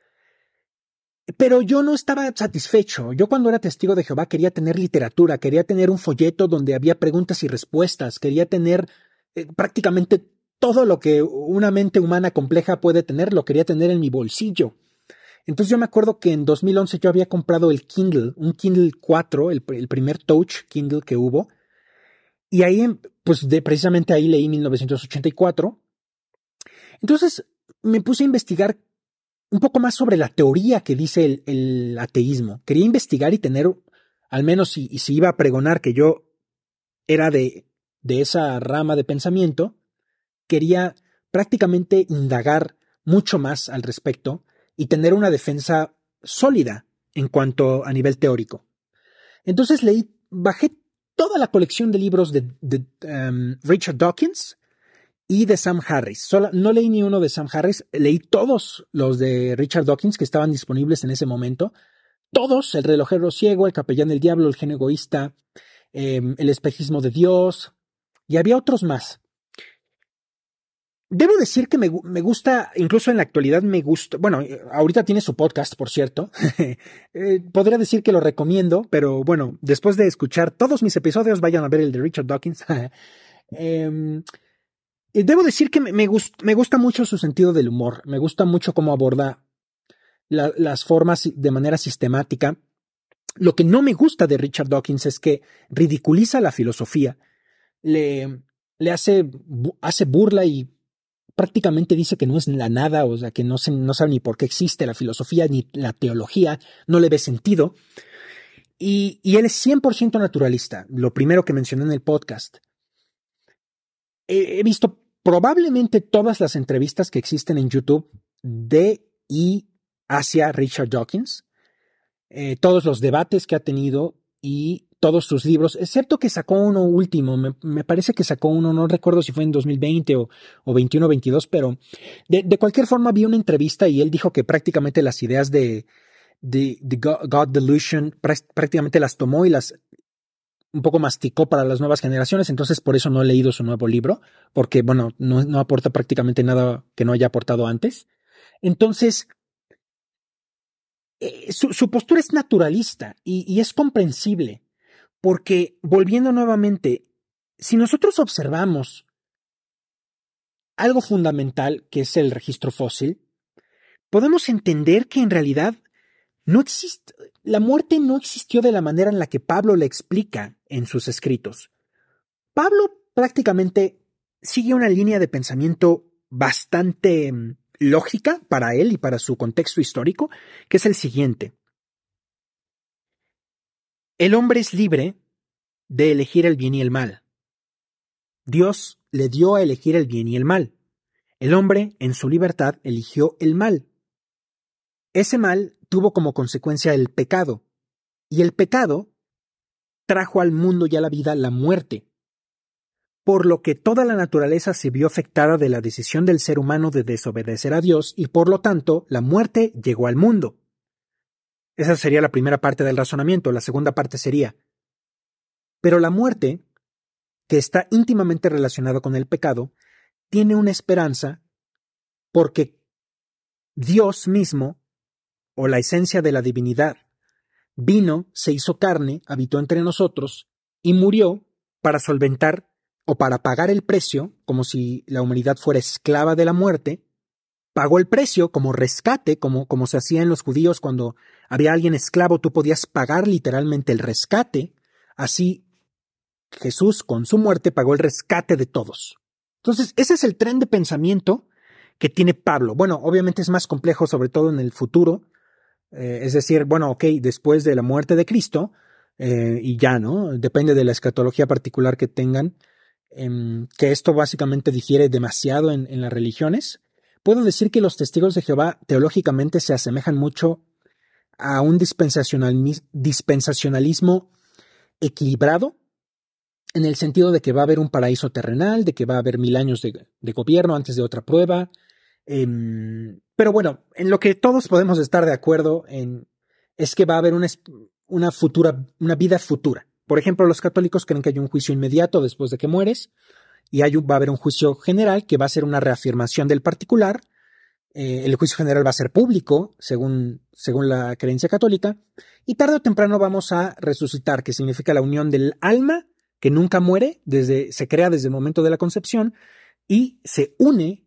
Pero yo no estaba satisfecho. Yo cuando era testigo de Jehová quería tener literatura, quería tener un folleto donde había preguntas y respuestas, quería tener eh, prácticamente todo lo que una mente humana compleja puede tener, lo quería tener en mi bolsillo. Entonces yo me acuerdo que en dos mil once yo había comprado el Kindle, un Kindle cuatro, el, el primer Touch Kindle que hubo, y ahí, pues de, precisamente ahí leí mil novecientos ochenta y cuatro. Entonces me puse a investigar un poco más sobre la teoría que dice el, el ateísmo. Quería investigar y tener, al menos si, si iba a pregonar que yo era de, de esa rama de pensamiento, quería prácticamente indagar mucho más al respecto y tener una defensa sólida en cuanto a nivel teórico. Entonces leí, bajé toda la colección de libros de, de um, Richard Dawkins y de Sam Harris. Solo, no leí ni uno de Sam Harris, leí todos los de Richard Dawkins que estaban disponibles en ese momento. Todos, El relojero ciego, El capellán del diablo, El genio egoísta, eh, El espejismo de Dios, y había otros más. Debo decir que me, me gusta, incluso en la actualidad me gusta, bueno, ahorita tiene su podcast, por cierto. eh, podría decir que lo recomiendo, pero bueno, después de escuchar todos mis episodios, vayan a ver el de Richard Dawkins. eh, debo decir que me, me, gust, me gusta mucho su sentido del humor, me gusta mucho cómo aborda la, las formas de manera sistemática. Lo que no me gusta de Richard Dawkins es que ridiculiza la filosofía, le, le hace, hace burla y prácticamente dice que no es la nada, o sea, que no, se, no sabe ni por qué existe la filosofía ni la teología, no le ve sentido. Y, y él es cien por ciento naturalista, lo primero que mencioné en el podcast. He, he visto probablemente todas las entrevistas que existen en YouTube de y hacia Richard Dawkins, eh, todos los debates que ha tenido y todos sus libros, excepto que sacó uno último, me, me parece que sacó uno, no recuerdo si fue en dos mil veinte o, o veintiuno o veintidós, pero de, de cualquier forma vi una entrevista y él dijo que prácticamente las ideas de, de, de God Delusion prácticamente las tomó y las un poco masticó para las nuevas generaciones, entonces por eso no he leído su nuevo libro, porque bueno, no, no aporta prácticamente nada que no haya aportado antes. Entonces, eh, su, su postura es naturalista y, y es comprensible. Porque, volviendo nuevamente, si nosotros observamos algo fundamental que es el registro fósil, podemos entender que en realidad no existe, la muerte no existió de la manera en la que Pablo la explica en sus escritos. Pablo prácticamente sigue una línea de pensamiento bastante um, lógica para él y para su contexto histórico, que es el siguiente. El hombre es libre de elegir el bien y el mal. Dios le dio a elegir el bien y el mal. El hombre, en su libertad, eligió el mal. Ese mal tuvo como consecuencia el pecado, y el pecado trajo al mundo y a la vida la muerte, por lo que toda la naturaleza se vio afectada de la decisión del ser humano de desobedecer a Dios, y por lo tanto, la muerte llegó al mundo. Esa sería la primera parte del razonamiento. La segunda parte sería, pero la muerte, que está íntimamente relacionada con el pecado, tiene una esperanza porque Dios mismo, o la esencia de la divinidad, vino, se hizo carne, habitó entre nosotros y murió para solventar o para pagar el precio, como si la humanidad fuera esclava de la muerte, pagó el precio como rescate, como, como se hacía en los judíos cuando había alguien esclavo, tú podías pagar literalmente el rescate, así Jesús con su muerte pagó el rescate de todos. Entonces, ese es el tren de pensamiento que tiene Pablo. Bueno, obviamente es más complejo, sobre todo en el futuro, eh, es decir, bueno, ok, después de la muerte de Cristo, eh, y ya, ¿no? Depende de la escatología particular que tengan, eh, que esto básicamente difiere demasiado en, en las religiones. Puedo decir que los testigos de Jehová teológicamente se asemejan mucho a un dispensacionalismo, dispensacionalismo equilibrado, en el sentido de que va a haber un paraíso terrenal, de que va a haber mil años de, de gobierno antes de otra prueba. Eh, pero bueno, en lo que todos podemos estar de acuerdo en, es que va a haber una, una futura, una vida futura. Por ejemplo, los católicos creen que hay un juicio inmediato después de que mueres, y hay un, va a haber un juicio general que va a ser una reafirmación del particular. Eh, el juicio general va a ser público, según, según la creencia católica, y tarde o temprano vamos a resucitar, que significa la unión del alma, que nunca muere, desde, se crea desde el momento de la concepción, y se une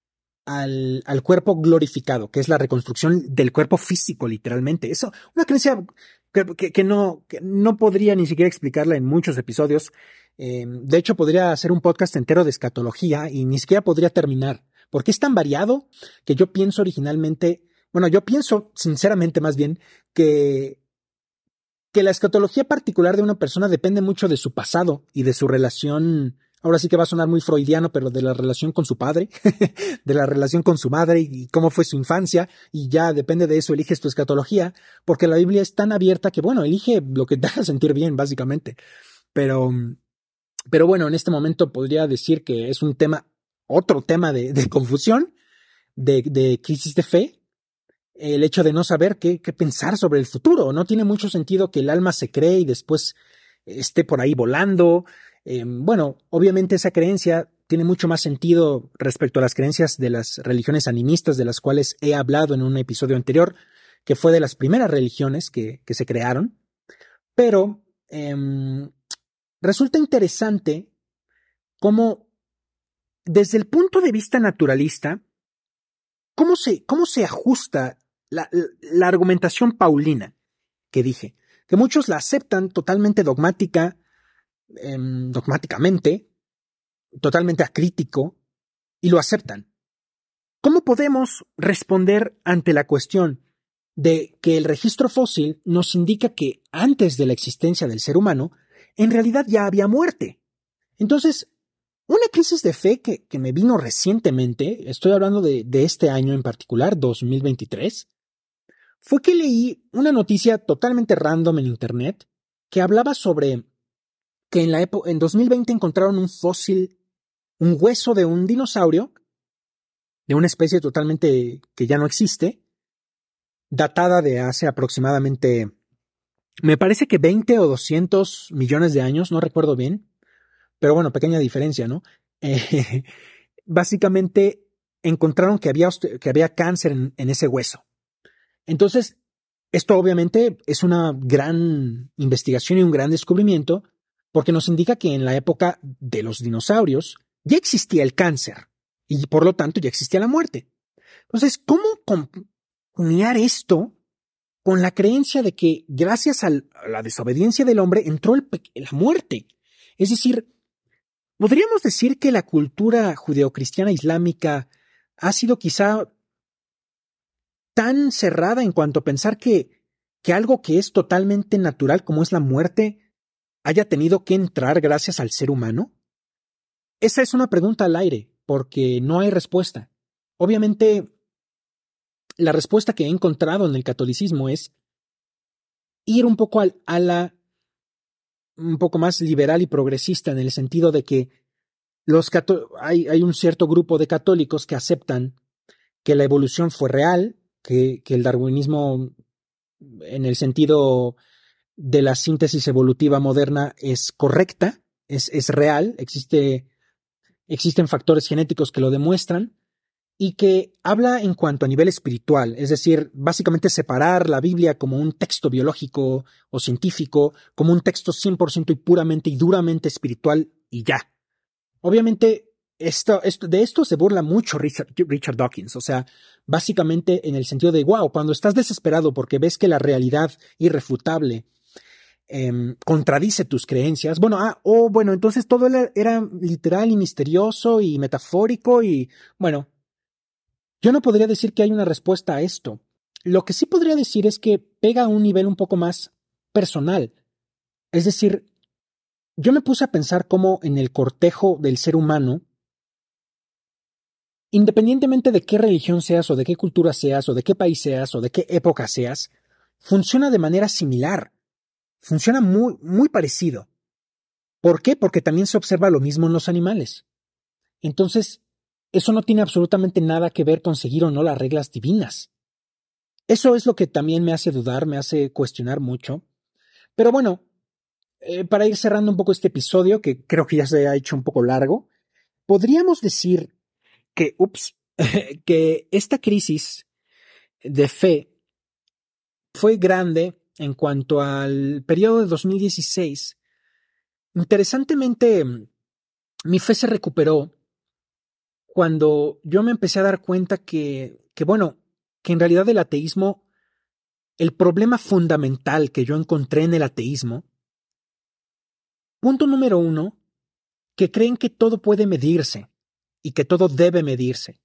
al, al cuerpo glorificado, que es la reconstrucción del cuerpo físico, literalmente. Eso, una creencia que, que, que, no, que no podría ni siquiera explicarla en muchos episodios. Eh, de hecho, podría hacer un podcast entero de escatología y ni siquiera podría terminar, porque es tan variado que yo pienso originalmente, bueno, yo pienso sinceramente más bien que que la escatología particular de una persona depende mucho de su pasado y de su relación, ahora sí que va a sonar muy freudiano, pero de la relación con su padre, de la relación con su madre y cómo fue su infancia, y ya depende de eso eliges tu escatología, porque la Biblia es tan abierta que, bueno, elige lo que te haga sentir bien, básicamente. Pero, pero bueno, en este momento podría decir que es un tema, otro tema de, de confusión, de, de crisis de fe, el hecho de no saber qué, qué pensar sobre el futuro. No tiene mucho sentido que el alma se cree y después esté por ahí volando. Eh, bueno, obviamente esa creencia tiene mucho más sentido respecto a las creencias de las religiones animistas, de las cuales he hablado en un episodio anterior, que fue de las primeras religiones que, que se crearon. Pero eh, resulta interesante cómo, desde el punto de vista naturalista, cómo se, cómo se ajusta la, la argumentación paulina que dije, que muchos la aceptan totalmente dogmática, eh, dogmáticamente, totalmente acrítico, y lo aceptan. ¿Cómo podemos responder ante la cuestión de que el registro fósil nos indica que antes de la existencia del ser humano, en realidad ya había muerte? Entonces, una crisis de fe que, que me vino recientemente, estoy hablando de, de este año en particular, dos mil veintitrés, fue que leí una noticia totalmente random en internet que hablaba sobre que en, la época, en dos mil veinte encontraron un fósil, un hueso de un dinosaurio, de una especie totalmente que ya no existe, datada de hace aproximadamente, me parece que veinte o doscientos millones de años, no recuerdo bien, pero bueno, pequeña diferencia, ¿no? Eh, básicamente encontraron que había, que había cáncer en, en ese hueso. Entonces, esto obviamente es una gran investigación y un gran descubrimiento, porque nos indica que en la época de los dinosaurios ya existía el cáncer y por lo tanto ya existía la muerte. Entonces, ¿cómo combinar esto con la creencia de que gracias al, a la desobediencia del hombre entró el, la muerte? Es decir, podríamos decir que la cultura judeocristiana islámica ha sido quizá tan cerrada en cuanto a pensar que, que algo que es totalmente natural como es la muerte haya tenido que entrar gracias al ser humano. Esa es una pregunta al aire, porque no hay respuesta. Obviamente, la respuesta que he encontrado en el catolicismo es ir un poco al, a la un poco más liberal y progresista, en el sentido de que los hay, hay un cierto grupo de católicos que aceptan que la evolución fue real, que, que el darwinismo, en el sentido de la síntesis evolutiva moderna, es correcta, es, es real, existe, existen factores genéticos que lo demuestran, y que habla en cuanto a nivel espiritual, es decir, básicamente separar la Biblia como un texto biológico o científico, como un texto cien por ciento y puramente y duramente espiritual, y ya. Obviamente, esto, esto, de esto se burla mucho Richard, Richard Dawkins, o sea, básicamente en el sentido de, wow, cuando estás desesperado porque ves que la realidad irrefutable eh, contradice tus creencias, bueno, ah, oh, bueno, entonces todo era, era literal y misterioso y metafórico y, bueno, yo no podría decir que hay una respuesta a esto. Lo que sí podría decir es que pega a un nivel un poco más personal. Es decir, yo me puse a pensar cómo en el cortejo del ser humano, independientemente de qué religión seas o de qué cultura seas o de qué país seas o de qué época seas, funciona de manera similar. Funciona muy, muy parecido. ¿Por qué? Porque también se observa lo mismo en los animales. Entonces, eso no tiene absolutamente nada que ver con seguir o no las reglas divinas. Eso es lo que también me hace dudar, me hace cuestionar mucho. Pero bueno, eh, para ir cerrando un poco este episodio, que creo que ya se ha hecho un poco largo, podríamos decir que, ups, que esta crisis de fe fue grande en cuanto al periodo de dos mil dieciséis. Interesantemente, mi fe se recuperó cuando yo me empecé a dar cuenta que, que bueno, que en realidad el ateísmo, el problema fundamental que yo encontré en el ateísmo, punto número uno, que creen que todo puede medirse y que todo debe medirse.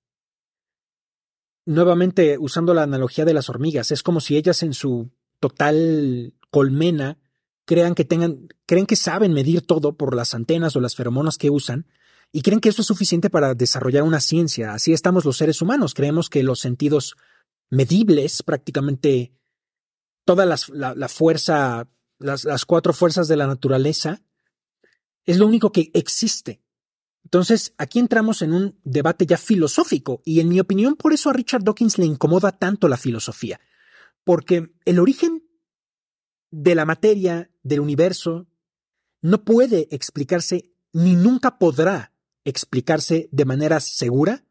Nuevamente, usando la analogía de las hormigas, es como si ellas en su total colmena crean que tengan, creen que saben medir todo por las antenas o las feromonas que usan y creen que eso es suficiente para desarrollar una ciencia. Así estamos los seres humanos. Creemos que los sentidos medibles, prácticamente toda las, la, la fuerza, las, las cuatro fuerzas de la naturaleza, es lo único que existe. Entonces, aquí entramos en un debate ya filosófico y en mi opinión por eso a Richard Dawkins le incomoda tanto la filosofía, porque el origen de la materia, del universo, no puede explicarse ni nunca podrá explicarse de manera segura,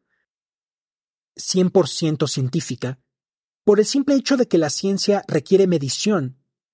cien por ciento científica, por el simple hecho de que la ciencia requiere medición.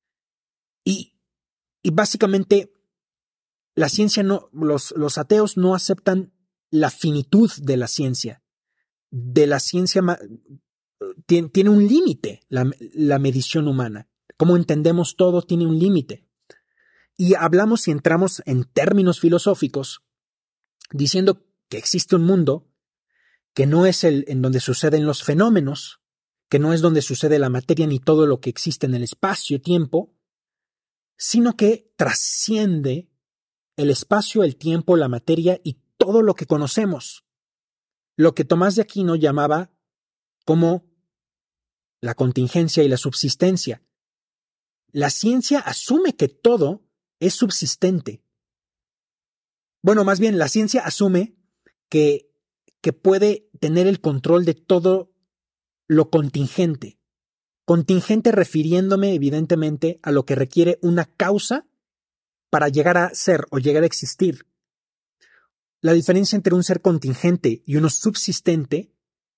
Y, y básicamente la ciencia no, los, los ateos no aceptan la finitud de la ciencia. De la ciencia tiene, tiene un límite la, la medición humana. Como entendemos todo tiene un límite. Y hablamos y entramos en términos filosóficos diciendo que existe un mundo que no es el en donde suceden los fenómenos, que no es donde sucede la materia ni todo lo que existe en el espacio-tiempo, sino que trasciende el espacio, el tiempo, la materia y todo lo que conocemos. Lo que Tomás de Aquino llamaba como la contingencia y la subsistencia. La ciencia asume que todo es subsistente. Bueno, más bien, la ciencia asume que, que puede tener el control de todo lo contingente. Contingente refiriéndome, evidentemente, a lo que requiere una causa para llegar a ser o llegar a existir. La diferencia entre un ser contingente y uno subsistente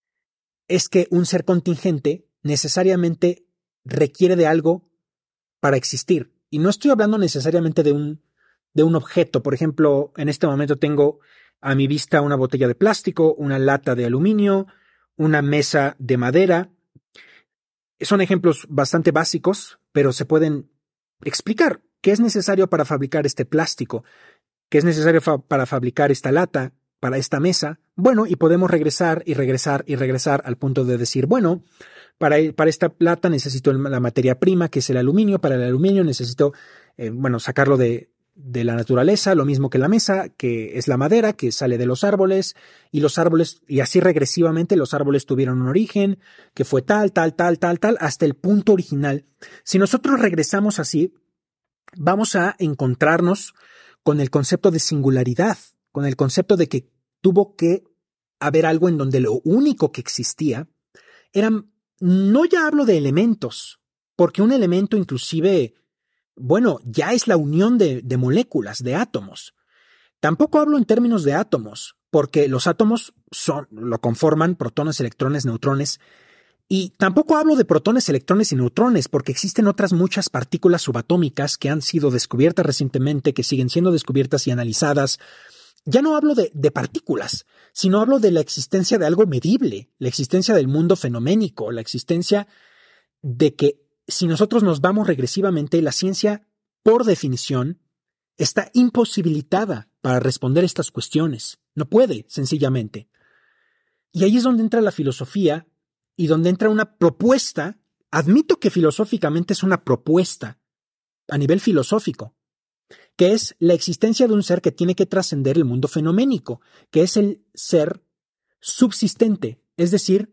es que un ser contingente necesariamente requiere de algo para existir. Y no estoy hablando necesariamente de un, de un objeto. Por ejemplo, en este momento tengo a mi vista una botella de plástico, una lata de aluminio, una mesa de madera. Son ejemplos bastante básicos, pero se pueden explicar qué es necesario para fabricar este plástico, qué es necesario fa- para fabricar esta lata, para esta mesa. Bueno, y podemos regresar y regresar y regresar al punto de decir, bueno, para, para esta plata necesito el, la materia prima, que es el aluminio. Para el aluminio necesito, eh, bueno, sacarlo de, de la naturaleza, lo mismo que la mesa, que es la madera, que sale de los árboles, y los árboles, y así regresivamente los árboles tuvieron un origen, que fue tal, tal, tal, tal, tal, hasta el punto original. Si nosotros regresamos así, vamos a encontrarnos con el concepto de singularidad, con el concepto de que tuvo que haber algo en donde lo único que existía eran, no ya hablo de elementos, porque un elemento inclusive, bueno, ya es la unión de, de moléculas, de átomos. Tampoco hablo en términos de átomos, porque los átomos son, lo conforman protones, electrones, neutrones. Y tampoco hablo de protones, electrones y neutrones, porque existen otras muchas partículas subatómicas que han sido descubiertas recientemente, que siguen siendo descubiertas y analizadas. Ya no hablo de, de partículas, sino hablo de la existencia de algo medible, la existencia del mundo fenoménico, la existencia de que si nosotros nos vamos regresivamente, la ciencia, por definición, está imposibilitada para responder estas cuestiones. No puede, sencillamente. Y ahí es donde entra la filosofía y donde entra una propuesta. Admito que filosóficamente es una propuesta a nivel filosófico, que es la existencia de un ser que tiene que trascender el mundo fenoménico, que es el ser subsistente, es decir,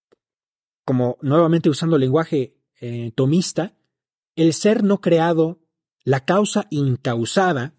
como nuevamente usando el lenguaje eh, tomista, el ser no creado, la causa incausada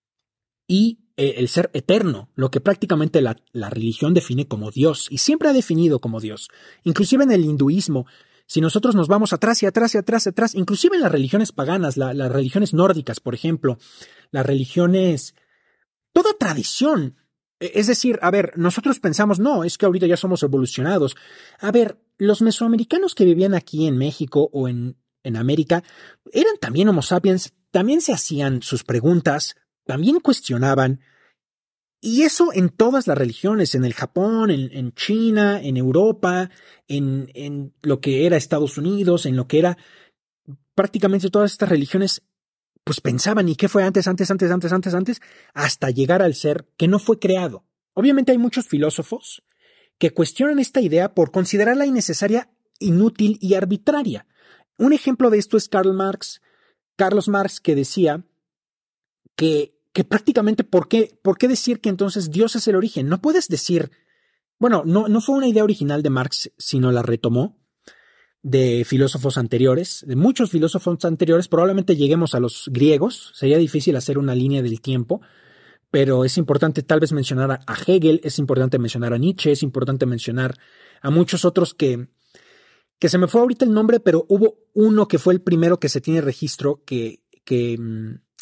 y eh, el ser eterno, lo que prácticamente la, la religión define como Dios, y siempre ha definido como Dios. Inclusive en el hinduismo, si nosotros nos vamos atrás y atrás y atrás y atrás, inclusive en las religiones paganas, la, las religiones nórdicas, por ejemplo, las religiones, toda tradición. Es decir, a ver, nosotros pensamos, no, es que ahorita ya somos evolucionados. A ver, los mesoamericanos que vivían aquí en México o en, en América eran también Homo sapiens, también se hacían sus preguntas, también cuestionaban. Y eso en todas las religiones, en el Japón, en, en China, en Europa, en, en lo que era Estados Unidos, en lo que era prácticamente todas estas religiones, pues pensaban, ¿y qué fue antes, antes, antes, antes, antes, antes? Hasta llegar al ser que no fue creado. Obviamente hay muchos filósofos que cuestionan esta idea por considerarla innecesaria, inútil y arbitraria. Un ejemplo de esto es Karl Marx, Carlos Marx, que decía que que prácticamente, ¿por qué, ¿por qué decir que entonces Dios es el origen? No puedes decir, bueno, no, no fue una idea original de Marx, sino la retomó de filósofos anteriores, de muchos filósofos anteriores. Probablemente lleguemos a los griegos, sería difícil hacer una línea del tiempo, pero es importante tal vez mencionar a Hegel, es importante mencionar a Nietzsche, es importante mencionar a muchos otros que, que se me fue ahorita el nombre, pero hubo uno que fue el primero que se tiene registro que, que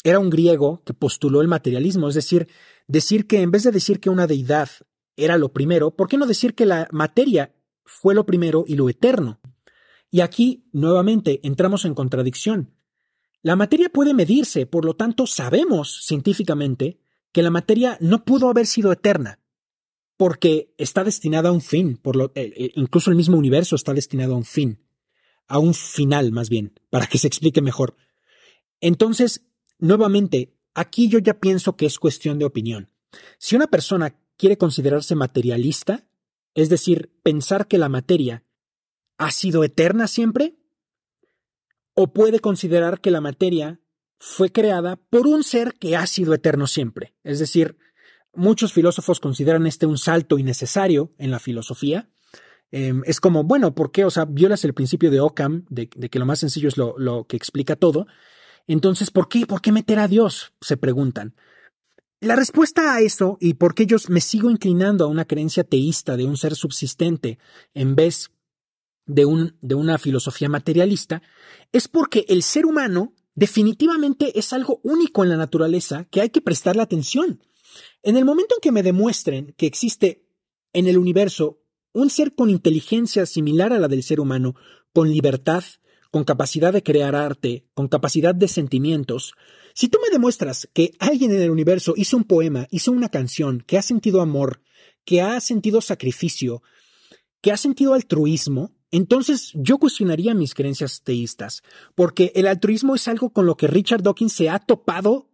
era un griego que postuló el materialismo, es decir, decir que en vez de decir que una deidad era lo primero, ¿por qué no decir que la materia fue lo primero y lo eterno? Y aquí, nuevamente, entramos en contradicción. La materia puede medirse, por lo tanto, sabemos científicamente que la materia no pudo haber sido eterna, porque está destinada a un fin, por lo, eh, incluso el mismo universo está destinado a un fin, a un final más bien, para que se explique mejor. Entonces, nuevamente, aquí yo ya pienso que es cuestión de opinión. Si una persona quiere considerarse materialista, es decir, pensar que la materia ha sido eterna siempre, o puede considerar que la materia fue creada por un ser que ha sido eterno siempre. Es decir, muchos filósofos consideran este un salto innecesario en la filosofía. Eh, es como, bueno, ¿por qué? O sea, violas el principio de Occam, de, de que lo más sencillo es lo, lo que explica todo. Entonces, ¿por qué? ¿Por qué meter a Dios? Se preguntan. La respuesta a eso, y por qué yo me sigo inclinando a una creencia teísta de un ser subsistente en vez de, un, de una filosofía materialista, es porque el ser humano definitivamente es algo único en la naturaleza que hay que prestarle atención. En el momento en que me demuestren que existe en el universo un ser con inteligencia similar a la del ser humano, con libertad, con capacidad de crear arte, con capacidad de sentimientos, si tú me demuestras que alguien en el universo hizo un poema, hizo una canción, que ha sentido amor, que ha sentido sacrificio, que ha sentido altruismo, entonces yo cuestionaría mis creencias teístas, porque el altruismo es algo con lo que Richard Dawkins se ha topado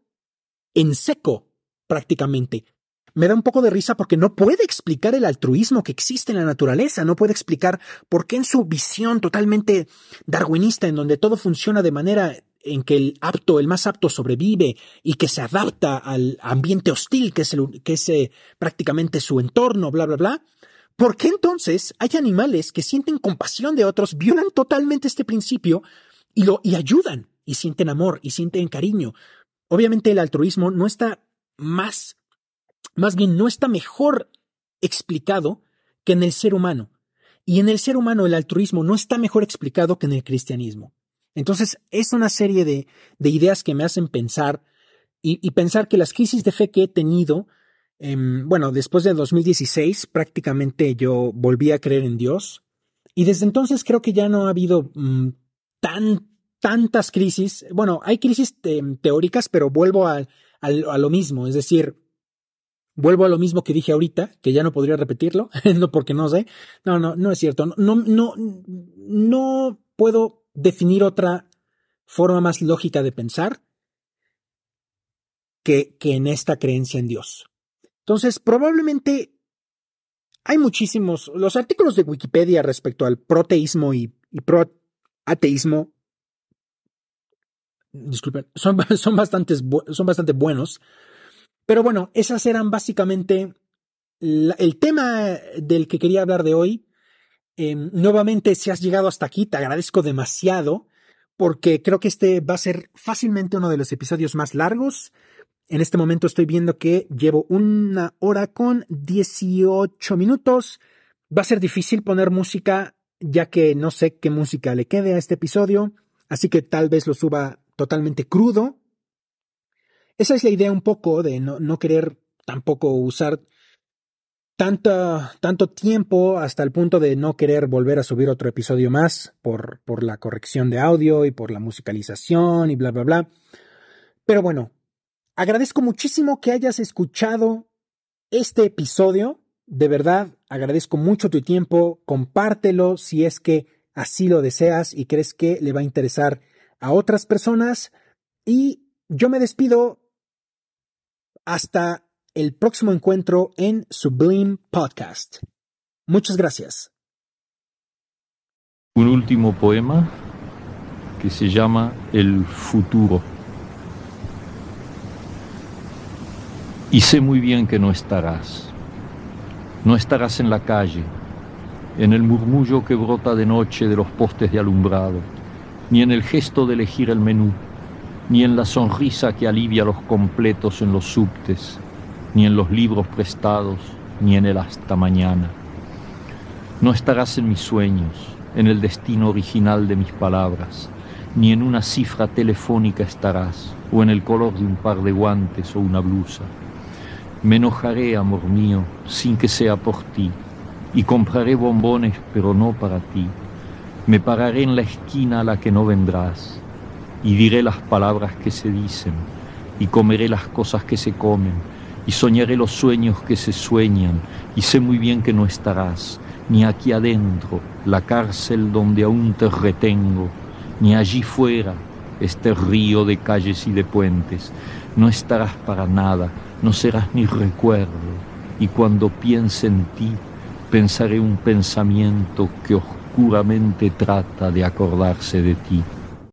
en seco, prácticamente. Me da un poco de risa porque no puede explicar el altruismo que existe en la naturaleza, no puede explicar por qué en su visión totalmente darwinista, en donde todo funciona de manera en que el apto, el más apto sobrevive y que se adapta al ambiente hostil que es, el, que es eh, prácticamente su entorno, bla, bla, bla. ¿Por qué entonces hay animales que sienten compasión de otros, violan totalmente este principio y, lo, y ayudan, y sienten amor, y sienten cariño? Obviamente el altruismo no está más, más bien no está mejor explicado que en el ser humano. Y en el ser humano el altruismo no está mejor explicado que en el cristianismo. Entonces es una serie de, de ideas que me hacen pensar y, y pensar que las crisis de fe que he tenido, eh, bueno, después de dos mil dieciséis prácticamente yo volví a creer en Dios y desde entonces creo que ya no ha habido mmm, tan, tantas crisis. Bueno, hay crisis te, teóricas, pero vuelvo a, a, a lo mismo, es decir, vuelvo a lo mismo que dije ahorita, que ya no podría repetirlo, no porque no sé. No, no, no es cierto. No, no, no, no puedo definir otra forma más lógica de pensar que, que en esta creencia en Dios. Entonces, probablemente hay muchísimos, los artículos de Wikipedia respecto al proteísmo y, y proateísmo, disculpen, son, son, bastantes, son bastante buenos. Pero bueno, esas eran básicamente la, el tema del que quería hablar de hoy. Eh, nuevamente, si has llegado hasta aquí, te agradezco demasiado porque creo que este va a ser fácilmente uno de los episodios más largos. En este momento estoy viendo que llevo una hora con dieciocho minutos. Va a ser difícil poner música ya que no sé qué música le quede a este episodio, así que tal vez lo suba totalmente crudo. Esa es la idea un poco de no, no querer tampoco usar tanta, tanto tiempo hasta el punto de no querer volver a subir otro episodio más por, por la corrección de audio y por la musicalización y bla, bla, bla. Pero bueno, agradezco muchísimo que hayas escuchado este episodio. De verdad, agradezco mucho tu tiempo. Compártelo si es que así lo deseas y crees que le va a interesar a otras personas. Y yo me despido hasta el próximo encuentro en Sublime Podcast. Muchas gracias. Un último poema que se llama El futuro. Y sé muy bien que no estarás. No estarás en la calle, en el murmullo que brota de noche de los postes de alumbrado, ni en el gesto de elegir el menú, ni en la sonrisa que alivia los completos en los subtes, ni en los libros prestados, ni en el hasta mañana. No estarás en mis sueños, en el destino original de mis palabras, ni en una cifra telefónica estarás, o en el color de un par de guantes o una blusa. Me enojaré, amor mío, sin que sea por ti, y compraré bombones, pero no para ti. Me pararé en la esquina a la que no vendrás, y diré las palabras que se dicen, y comeré las cosas que se comen, y soñaré los sueños que se sueñan, y sé muy bien que no estarás, ni aquí adentro, la cárcel donde aún te retengo, ni allí fuera, este río de calles y de puentes. No estarás para nada, no serás ni recuerdo, y cuando piense en ti, pensaré un pensamiento que oscuramente trata de acordarse de ti.